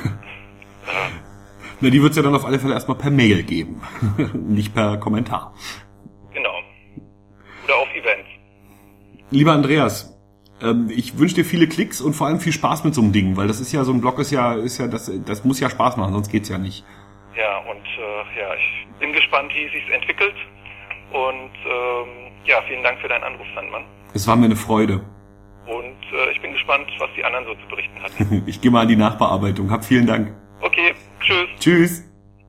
äh, Na, die wird es ja dann auf alle Fälle erstmal per Mail geben, nicht per Kommentar. Genau. Oder auf Events. Lieber Andreas, ähm, ich wünsche dir viele Klicks und vor allem viel Spaß mit so einem Ding, weil das ist ja, so ein Blog ist ja, ist ja, das, das muss ja Spaß machen, sonst geht's ja nicht. Ja, und äh, ja, ich bin gespannt, wie es sich entwickelt Und ähm, ja, vielen Dank für deinen Anruf, Sandmann. Es war mir eine Freude. Und äh, ich bin gespannt, was die anderen so zu berichten hatten. Ich gehe mal an die Nachbearbeitung. Hab vielen Dank. Okay, tschüss. Tschüss.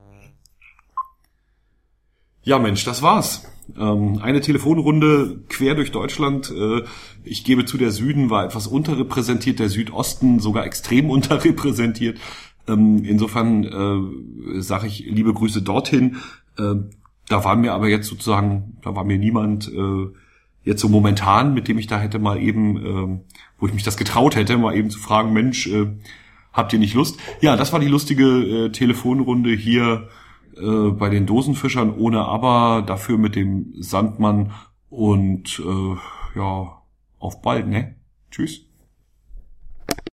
Ja, Mensch, das war's. Ähm, eine Telefonrunde quer durch Deutschland. Äh, ich gebe zu, der Süden war etwas unterrepräsentiert, der Südosten sogar extrem unterrepräsentiert. Ähm, insofern äh, sage ich liebe Grüße dorthin. Äh, da war mir aber jetzt sozusagen, da war mir niemand äh, jetzt so momentan, mit dem ich da hätte mal eben, äh, wo ich mich das getraut hätte, mal eben zu fragen, Mensch, äh, habt ihr nicht Lust? Ja, das war die lustige äh, Telefonrunde hier äh, bei den Dosenfischern ohne Aber, dafür mit dem Sandmann und äh, ja, auf bald, ne? Tschüss.